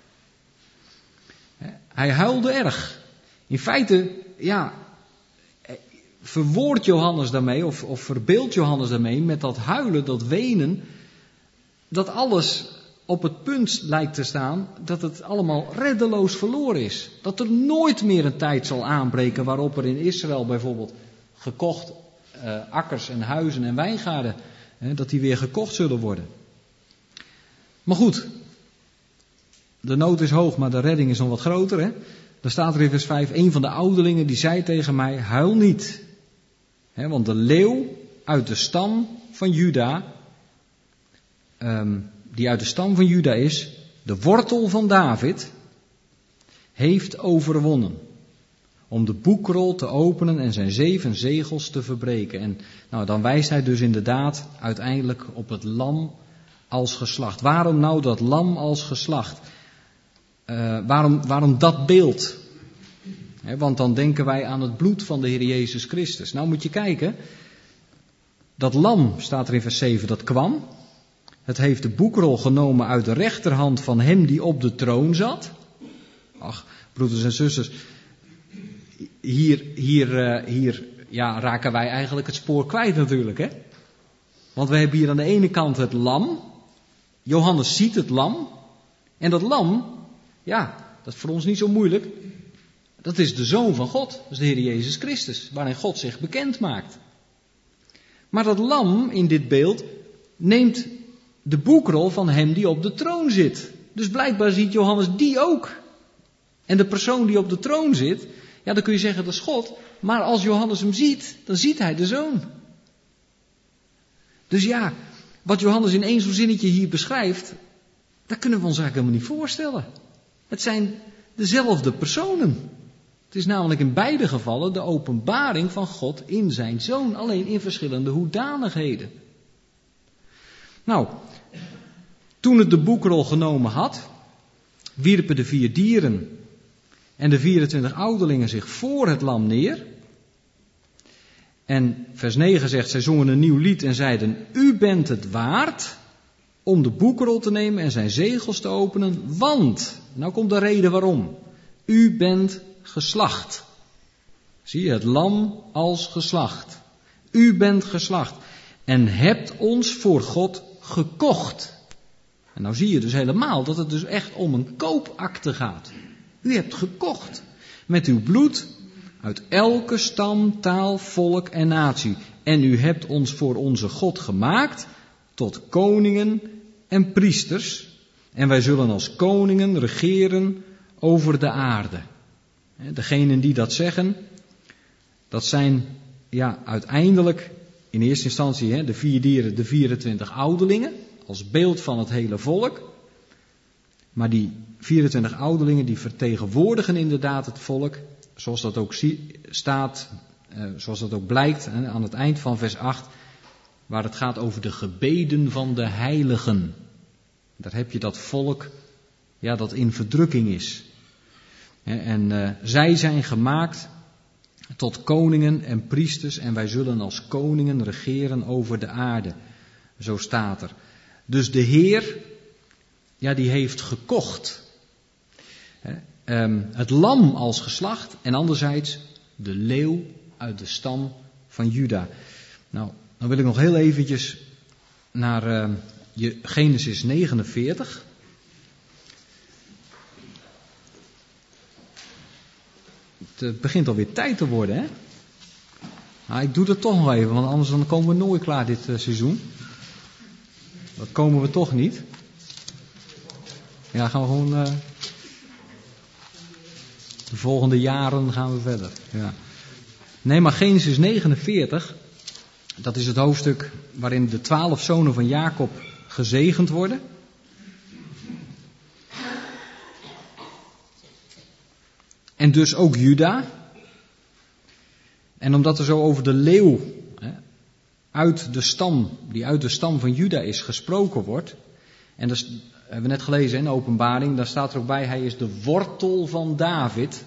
Hij huilde erg. In feite, ja, verwoordt Johannes daarmee, of, of verbeeldt Johannes daarmee, met dat huilen, dat wenen, dat alles op het punt lijkt te staan dat het allemaal reddeloos verloren is. Dat er nooit meer een tijd zal aanbreken waarop er in Israël bijvoorbeeld gekocht uh, akkers en huizen en wijngaarden, hè, dat die weer gekocht zullen worden. Maar goed, de nood is hoog, maar de redding is nog wat groter. Hè? Daar staat er in vers vijf: een van de ouderlingen die zei tegen mij: huil niet. Hè, want de leeuw uit de stam van Juda, um, die uit de stam van Juda is, de wortel van David, heeft overwonnen. Om de boekrol te openen en zijn zeven zegels te verbreken. En nou, dan wijst hij dus inderdaad uiteindelijk op het lam als geslacht. Waarom nou dat lam als geslacht? Uh, waarom, waarom dat beeld? He, want dan denken wij aan het bloed van de Heer Jezus Christus. Nou moet je kijken. Dat lam, staat er in vers zeven, dat kwam. Het heeft de boekrol genomen uit de rechterhand van hem die op de troon zat. Ach, broeders en zusters. Hier, hier, uh, hier ja, raken wij eigenlijk het spoor kwijt natuurlijk. Hè? Want we hebben hier aan de ene kant het lam. Johannes ziet het lam. En dat lam, ja, dat is voor ons niet zo moeilijk. Dat is de Zoon van God. Dat is de Heer Jezus Christus. Waarin God zich bekend maakt. Maar dat lam in dit beeld neemt de boekrol van hem die op de troon zit. Dus blijkbaar ziet Johannes die ook. En de persoon die op de troon zit, ja, dan kun je zeggen dat is God. Maar als Johannes hem ziet, dan ziet hij de Zoon. Dus ja, wat Johannes in één zo'n zinnetje hier beschrijft, dat kunnen we ons eigenlijk helemaal niet voorstellen. Het zijn dezelfde personen. Het is namelijk in beide gevallen de openbaring van God in zijn Zoon, alleen in verschillende hoedanigheden. Nou, toen het de boekrol genomen had, wierpen de vier dieren en de vierentwintig ouderlingen zich voor het lam neer En vers negen zegt, zij zongen een nieuw lied en zeiden, u bent het waard om de boekrol te nemen en zijn zegels te openen, want, nou komt de reden waarom, u bent geslacht. Zie je, het lam als geslacht. U bent geslacht en hebt ons voor God gekocht. En nou zie je dus helemaal dat het dus echt om een koopakte gaat. U hebt gekocht met uw bloed uit elke stam, taal, volk en natie. En u hebt ons voor onze God gemaakt tot koningen en priesters. En wij zullen als koningen regeren over de aarde. Degenen die dat zeggen, dat zijn ja, uiteindelijk in eerste instantie hè, de vier dieren, de vierentwintig ouderlingen, als beeld van het hele volk. Maar die vierentwintig ouderlingen die vertegenwoordigen inderdaad het volk, zoals dat ook staat, eh, zoals dat ook blijkt hè, aan het eind van vers acht, waar het gaat over de gebeden van de heiligen. Daar heb je dat volk, ja, dat in verdrukking is. En uh, zij zijn gemaakt tot koningen en priesters en wij zullen als koningen regeren over de aarde. Zo staat er. Dus de Heer, ja, die heeft gekocht. He, um, het lam als geslacht en anderzijds de leeuw uit de stam van Juda. Nou, dan wil ik nog heel eventjes naar uh, Genesis negenenveertig. Het begint alweer tijd te worden, hè? Nou, ik doe dat toch nog even, want anders dan komen we nooit klaar dit uh, seizoen. Dat komen we toch niet. Ja, gaan we gewoon... Uh, de volgende jaren gaan we verder. Ja. Nee, maar Genesis negenenveertig, dat is het hoofdstuk waarin de twaalf zonen van Jacob gezegend worden. En dus ook Juda. En omdat er zo over de leeuw hè, uit de stam, die uit de stam van Juda is, gesproken wordt. En dat hebben we net gelezen in de Openbaring, daar staat er ook bij, hij is de wortel van David.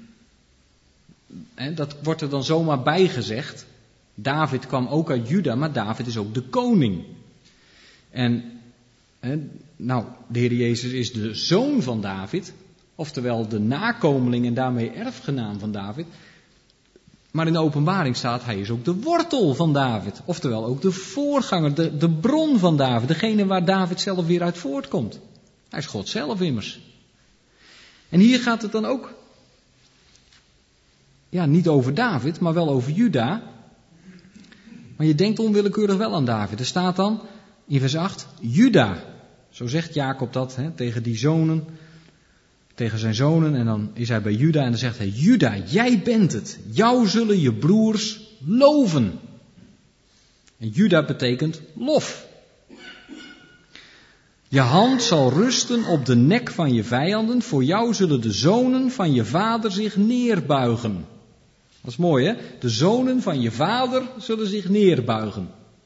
En dat wordt er dan zomaar bijgezegd. David kwam ook uit Juda, maar David is ook de koning. En, en nou, de Heer Jezus is de zoon van David. Oftewel de nakomeling en daarmee erfgenaam van David. Maar in de Openbaring staat, hij is ook de wortel van David. Oftewel ook de voorganger, de, de bron van David. Degene waar David zelf weer uit voortkomt. Hij is God zelf immers. En hier gaat het dan ook, ja, niet over David, maar wel over Juda. Maar je denkt onwillekeurig wel aan David. Er staat dan in vers acht, Juda. Zo zegt Jacob dat hè, tegen die zonen. Tegen zijn zonen en dan is hij bij Juda en dan zegt hij, Juda, jij bent het. Jou zullen je broers loven. En Juda betekent lof. Je hand zal rusten op de nek van je vijanden. Voor jou zullen de zonen van je vader zich neerbuigen. Dat is mooi, hè? De zonen van je vader zullen zich neerbuigen.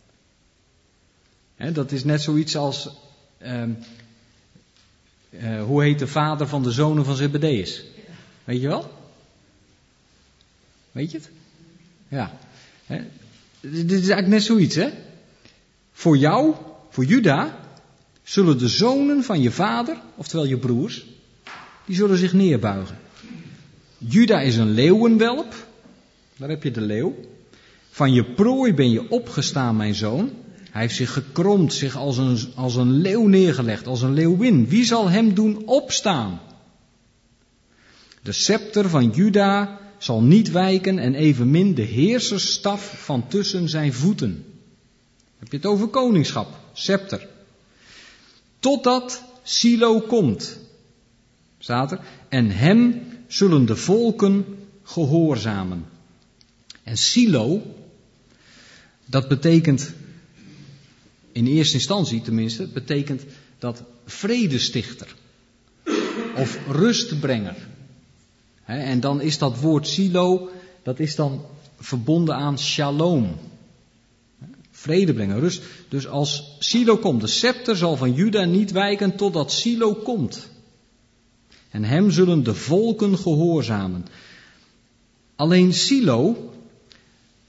He, dat is net zoiets als... Uh, uh, hoe heet de vader van de zonen van Zebedeus? Weet je wel? Weet je het? Ja. He, dit is eigenlijk net zoiets, hè? Voor jou, voor Juda, zullen de zonen van je vader, oftewel je broers, die zullen zich neerbuigen. Juda is een leeuwenwelp. Daar heb je de leeuw. Van je prooi ben je opgestaan, mijn zoon. Hij heeft zich gekromd, zich als een, als een leeuw neergelegd, als een leeuwin. Wie zal hem doen opstaan? De scepter van Juda zal niet wijken en evenmin de heersersstaf van tussen zijn voeten. Heb je het over koningschap, scepter. Totdat Silo komt, staat er. En hem zullen de volken gehoorzamen. En Silo, dat betekent, in eerste instantie tenminste, betekent dat vredestichter. Of rustbrenger. He, en dan is dat woord Silo, dat is dan verbonden aan shalom. Vrede brengen, rust. Dus als Silo komt, de scepter zal van Juda niet wijken totdat Silo komt. En hem zullen de volken gehoorzamen. Alleen Silo,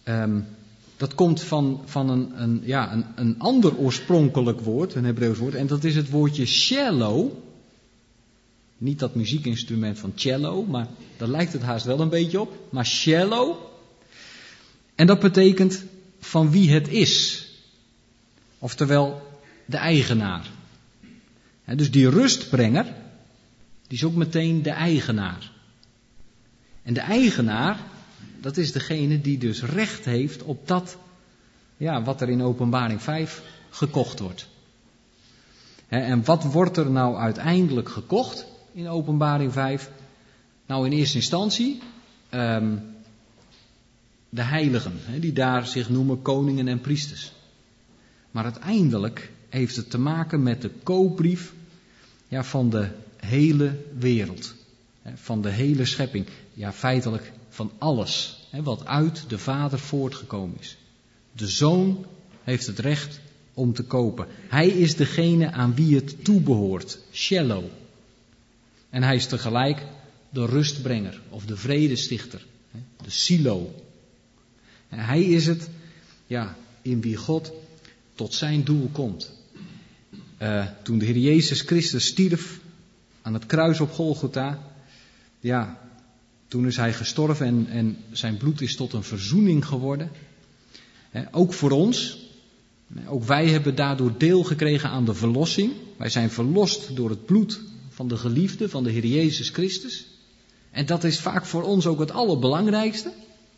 Um, dat komt van, van een, een, ja, een, een ander oorspronkelijk woord, een Hebreeuws woord. En dat is het woordje cello. Niet dat muziekinstrument van cello, maar daar lijkt het haast wel een beetje op. Maar cello. En dat betekent van wie het is. Oftewel de eigenaar. He, dus die rustbrenger, die is ook meteen de eigenaar. En de eigenaar, dat is degene die dus recht heeft op dat, ja, wat er in Openbaring vijf gekocht wordt. He, en wat wordt er nou uiteindelijk gekocht in Openbaring vijf? Nou, in eerste instantie um, de heiligen, he, die daar zich noemen koningen en priesters. Maar uiteindelijk heeft het te maken met de koopbrief, ja, van de hele wereld. He, van de hele schepping. Ja, feitelijk van alles, he, wat uit de Vader voortgekomen is. De Zoon heeft het recht om te kopen. Hij is degene aan wie het toebehoort. Cello. En hij is tegelijk de rustbrenger of de vredestichter. De silo. En hij is het, ja, in wie God tot zijn doel komt. Uh, toen de Heer Jezus Christus stierf aan het kruis op Golgotha, ja, toen is hij gestorven en, en zijn bloed is tot een verzoening geworden. He, ook voor ons. Ook wij hebben daardoor deel gekregen aan de verlossing. Wij zijn verlost door het bloed van de geliefde, van de Heer Jezus Christus. En dat is vaak voor ons ook het allerbelangrijkste.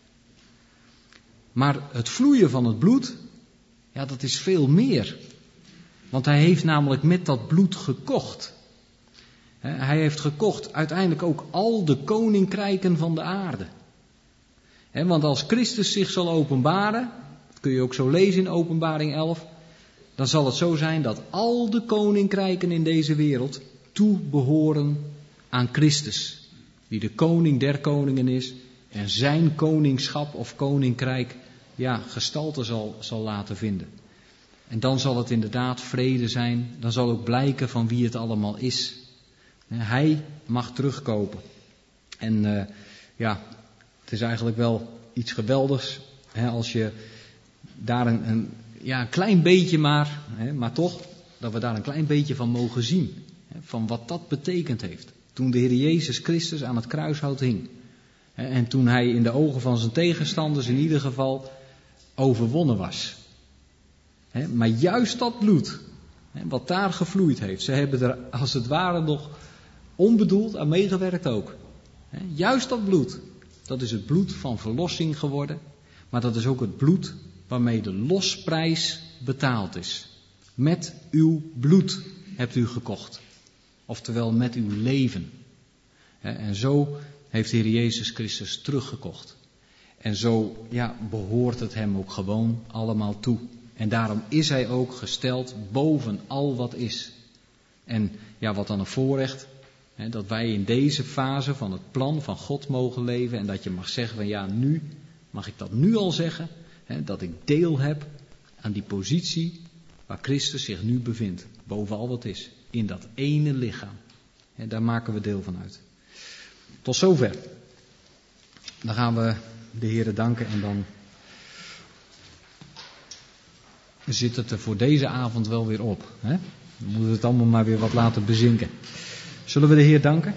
Maar het vloeien van het bloed, ja, dat is veel meer. Want hij heeft namelijk met dat bloed gekocht. Hij heeft gekocht uiteindelijk ook al de koninkrijken van de aarde. Want als Christus zich zal openbaren, dat kun je ook zo lezen in Openbaring elf, dan zal het zo zijn dat al de koninkrijken in deze wereld toebehoren aan Christus. Die de koning der koningen is en zijn koningschap of koninkrijk, ja, gestalte zal, zal laten vinden. En dan zal het inderdaad vrede zijn, dan zal ook blijken van wie het allemaal is. Hij mag terugkopen. En uh, ja, het is eigenlijk wel iets geweldigs, hè, als je daar een, een, ja, een klein beetje maar, hè, maar toch, dat we daar een klein beetje van mogen zien. Hè, van wat dat betekend heeft. Toen de Heer Jezus Christus aan het kruishout hing. Hè, en toen hij in de ogen van zijn tegenstanders in ieder geval overwonnen was. Hè, maar juist dat bloed, hè, wat daar gevloeid heeft, ze hebben er als het ware nog onbedoeld aan meegewerkt ook. Hè, juist dat bloed, dat is het bloed van verlossing geworden. Maar dat is ook het bloed waarmee de losprijs betaald is. Met uw bloed hebt u gekocht. Oftewel met uw leven. En zo heeft de Heer Jezus Christus teruggekocht. En zo, ja, behoort het hem ook gewoon allemaal toe. En daarom is hij ook gesteld boven al wat is. En ja, wat dan een voorrecht. Hè, dat wij in deze fase van het plan van God mogen leven. En dat je mag zeggen van ja, nu mag ik dat nu al zeggen. Hè, dat ik deel heb aan die positie waar Christus zich nu bevindt. Boven al wat is. In dat ene lichaam. En daar maken we deel van uit. Tot zover. Dan gaan we de Heere danken en dan zit het er voor deze avond wel weer op. Hè? Dan moeten we het allemaal maar weer wat laten bezinken. Zullen we de Heer danken?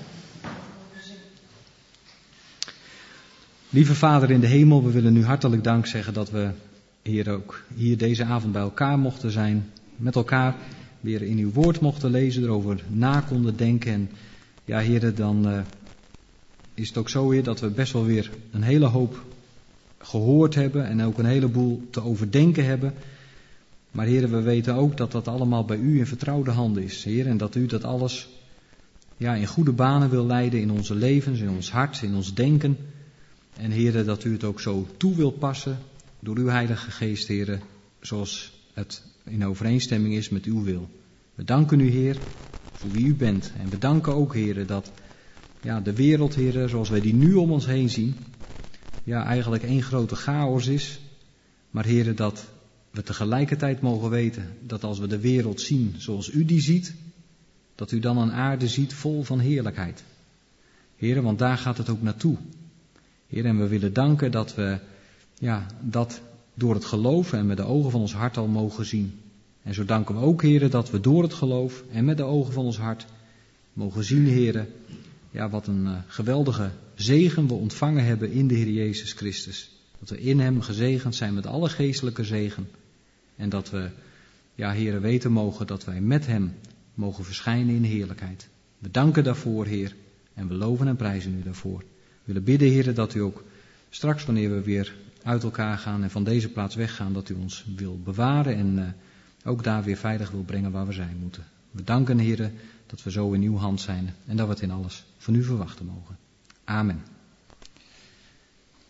Lieve Vader in de hemel, we willen u hartelijk dank zeggen dat we, Heer, ook hier deze avond bij elkaar mochten zijn. Met elkaar weer in uw woord mochten lezen, erover na konden denken. En ja, Heer, dan uh, is het ook zo, Heer, dat we best wel weer een hele hoop gehoord hebben en ook een heleboel te overdenken hebben. Maar Heer, we weten ook dat dat allemaal bij u in vertrouwde handen is, Heer. En dat u dat alles, ja, in goede banen wil leiden in onze levens, in ons hart, in ons denken. En Heer, dat u het ook zo toe wil passen door uw Heilige Geest, Heer, zoals het in overeenstemming is met uw wil. We danken u, Heer, voor wie u bent. En we danken ook, Heer, dat ja, de wereld, Heer, zoals wij die nu om ons heen zien, ja, eigenlijk één grote chaos is. Maar Heer, dat we tegelijkertijd mogen weten dat als we de wereld zien zoals u die ziet, dat u dan een aarde ziet vol van heerlijkheid. Heer, want daar gaat het ook naartoe. Heer, en we willen danken dat we ja, dat door het geloof en met de ogen van ons hart al mogen zien. En zo danken we ook, Heere, dat we door het geloof en met de ogen van ons hart mogen zien, Heere, ja, wat een uh, geweldige zegen we ontvangen hebben in de Heer Jezus Christus. Dat we in Hem gezegend zijn met alle geestelijke zegen. En dat we, ja, Heere, weten mogen dat wij met Hem mogen verschijnen in heerlijkheid. We danken daarvoor, Heer, en we loven en prijzen U daarvoor. We willen bidden, Heere, dat U ook straks, wanneer we weer uit elkaar gaan en van deze plaats weggaan, dat U ons wil bewaren en uh, ook daar weer veilig wil brengen waar we zijn moeten. We danken, Heere, dat we zo in Uw hand zijn en dat we het in alles van U verwachten mogen. Amen.